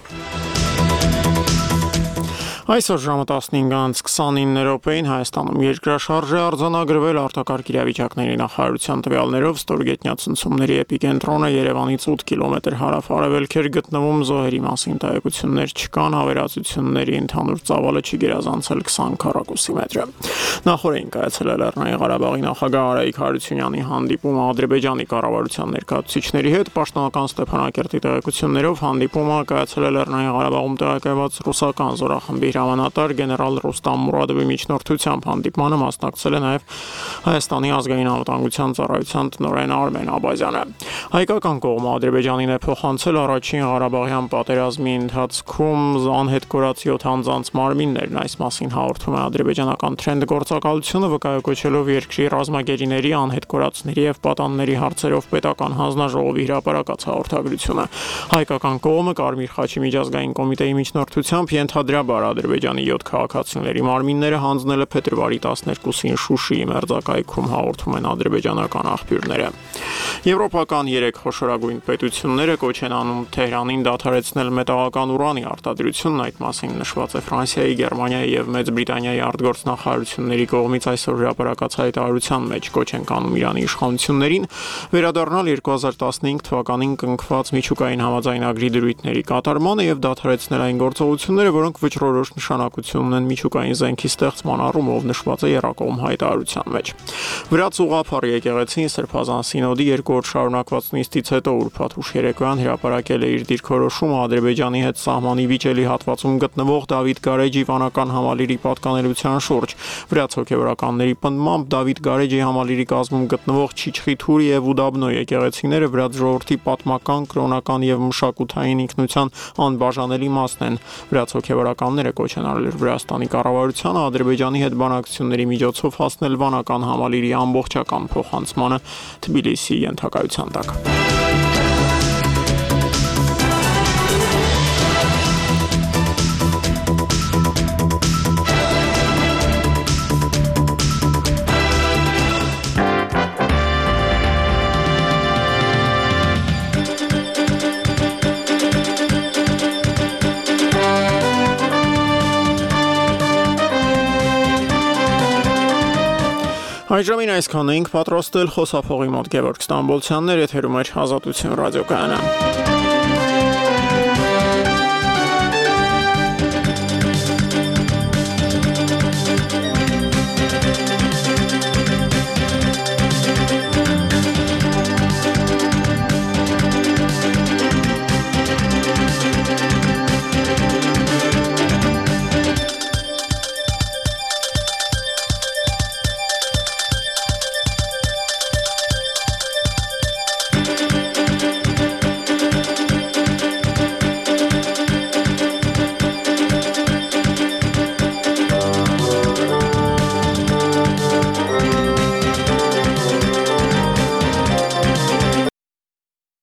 Այսօր ժամը 15:29 Հայաստանում երկրաշարժ է արձանագրվել արտակարգ իրավիճակների նախարարության տվյալներով ստորգետնյա ցնցումների էպիկենտրոնը Երևանից 8 կիլոմետր հարավ-արևելք էր գտնվում, զոհերի մասին տեղեկություններ չկան, հավերածությունների ընդհանուր ծավալը չի գերազանցել 20 քառակուսի մետրը։ Նախորդին կայացել է Լեռնային Ղարաբաղի նախագահ Արայիկ Հարությունյանի հանդիպումը Ադրբեջանի կառավարության ներկայացուցիչների հետ, պաշտոնական Ստեփանակերտի տեղեկություններով հանդիպումը կայացել է Լեռնային Ղարաբաղում տեղակայված ռուսական զորախմբի հրամանատար գեներալ Ռուստամ Մուրադովի միջնորդությամբ հանդիպմանը մասնակցել է նաև Հայաստանի ազգային անվտանգության ծառայության տնօրեն Արմեն Աբազյանը։ Հայկական կողմը Ադրբեջանին է փոխանցել առաջին Ղարաբաղյան պատերազմի ընթացքում անհետ կորած 7 անձանց մարմիններն, այս մասին հաղորդում է ադրբեջանական Trend գործակալությունը, վկայակոչելով երկրի ռազմագերիների, անհետ կորածների եւ պատանների հարցերով պետական հանձնաժողովի հրապարակած հաղորդագրությունը։ Հայկական կողմը Կարմիր խաչի միջազգային կոմիտեի միջնորդությամբ ենթադրաբար Ադրբեջանի 7 քաղաքացիների մարմինները հանձնել է փետրվարի 12-ին Շուշիի մերձակայքում, հաղորդում են ադրբեջանական աղբյուրները։ Եվրոպական 3 խոշորագույն պետությունները կոչ են անում Թեհրանին դադարեցնել մետաղական ուրանի արտադրությունն, այդ մասին նշված է Ֆրանսիայի, Գերմանիայի եւ Մեծ Բրիտանիայի արտգործնախարարությունների կողմից այսօր հրապարակած հայտարարության մեջ կոչ են անում Իրանի իշխանություններին վերադառնալ 2015 թվականին կնքված միջուկային համաձայնագրի դրույթների կատարմանը եւ դադարեցնել այն գործողությունները, որոնք վճռորոշ անհրաժեշտ նշանակություն ունեն միջուկային զենքի ստեղծման առումով նշված է Եռակողմ հայտարարության մեջ։ Վրաց ուղղափառ եկեղեցին Սրբազան սինոդի 2 օր շարունակված նիստից հետո ուրբաթ ուշ երեկոյան հրապարակել է իր դիրքորոշումը Ադրբեջանի հետ սահմանի վիճելի հատվածում գտնվող Դավիթ Գարեջի վանական համալիրի պատկանելության շուրջ։ Վրաց հոգևորականների պնդմամբ Դավիթ Գարեջի համալիրի կազմում գտնվող Չիչխիթուրի եւ Ուդաբնո եկեղեցիները վրաց ժողովրդի պատմական, կրոնական եւ մշակութային ինքնության անբաժանելի մասն են։ Վրաց հոգևորականները կոչ են արել Վրաստանի կառավարությանը Ադրբեջանի հետ բանակցությունների միջոցով հասնել վանական համալիրի ամբողջական փոխանցմանը Թբիլիսիի ենթակայության տակ։ Այժմին այսքան էինք պատրաստել, խոսափողի մոտ Գևորգ Ստամբոլցյանն էր, եթերում էր Ազատություն ռադիոկայանը։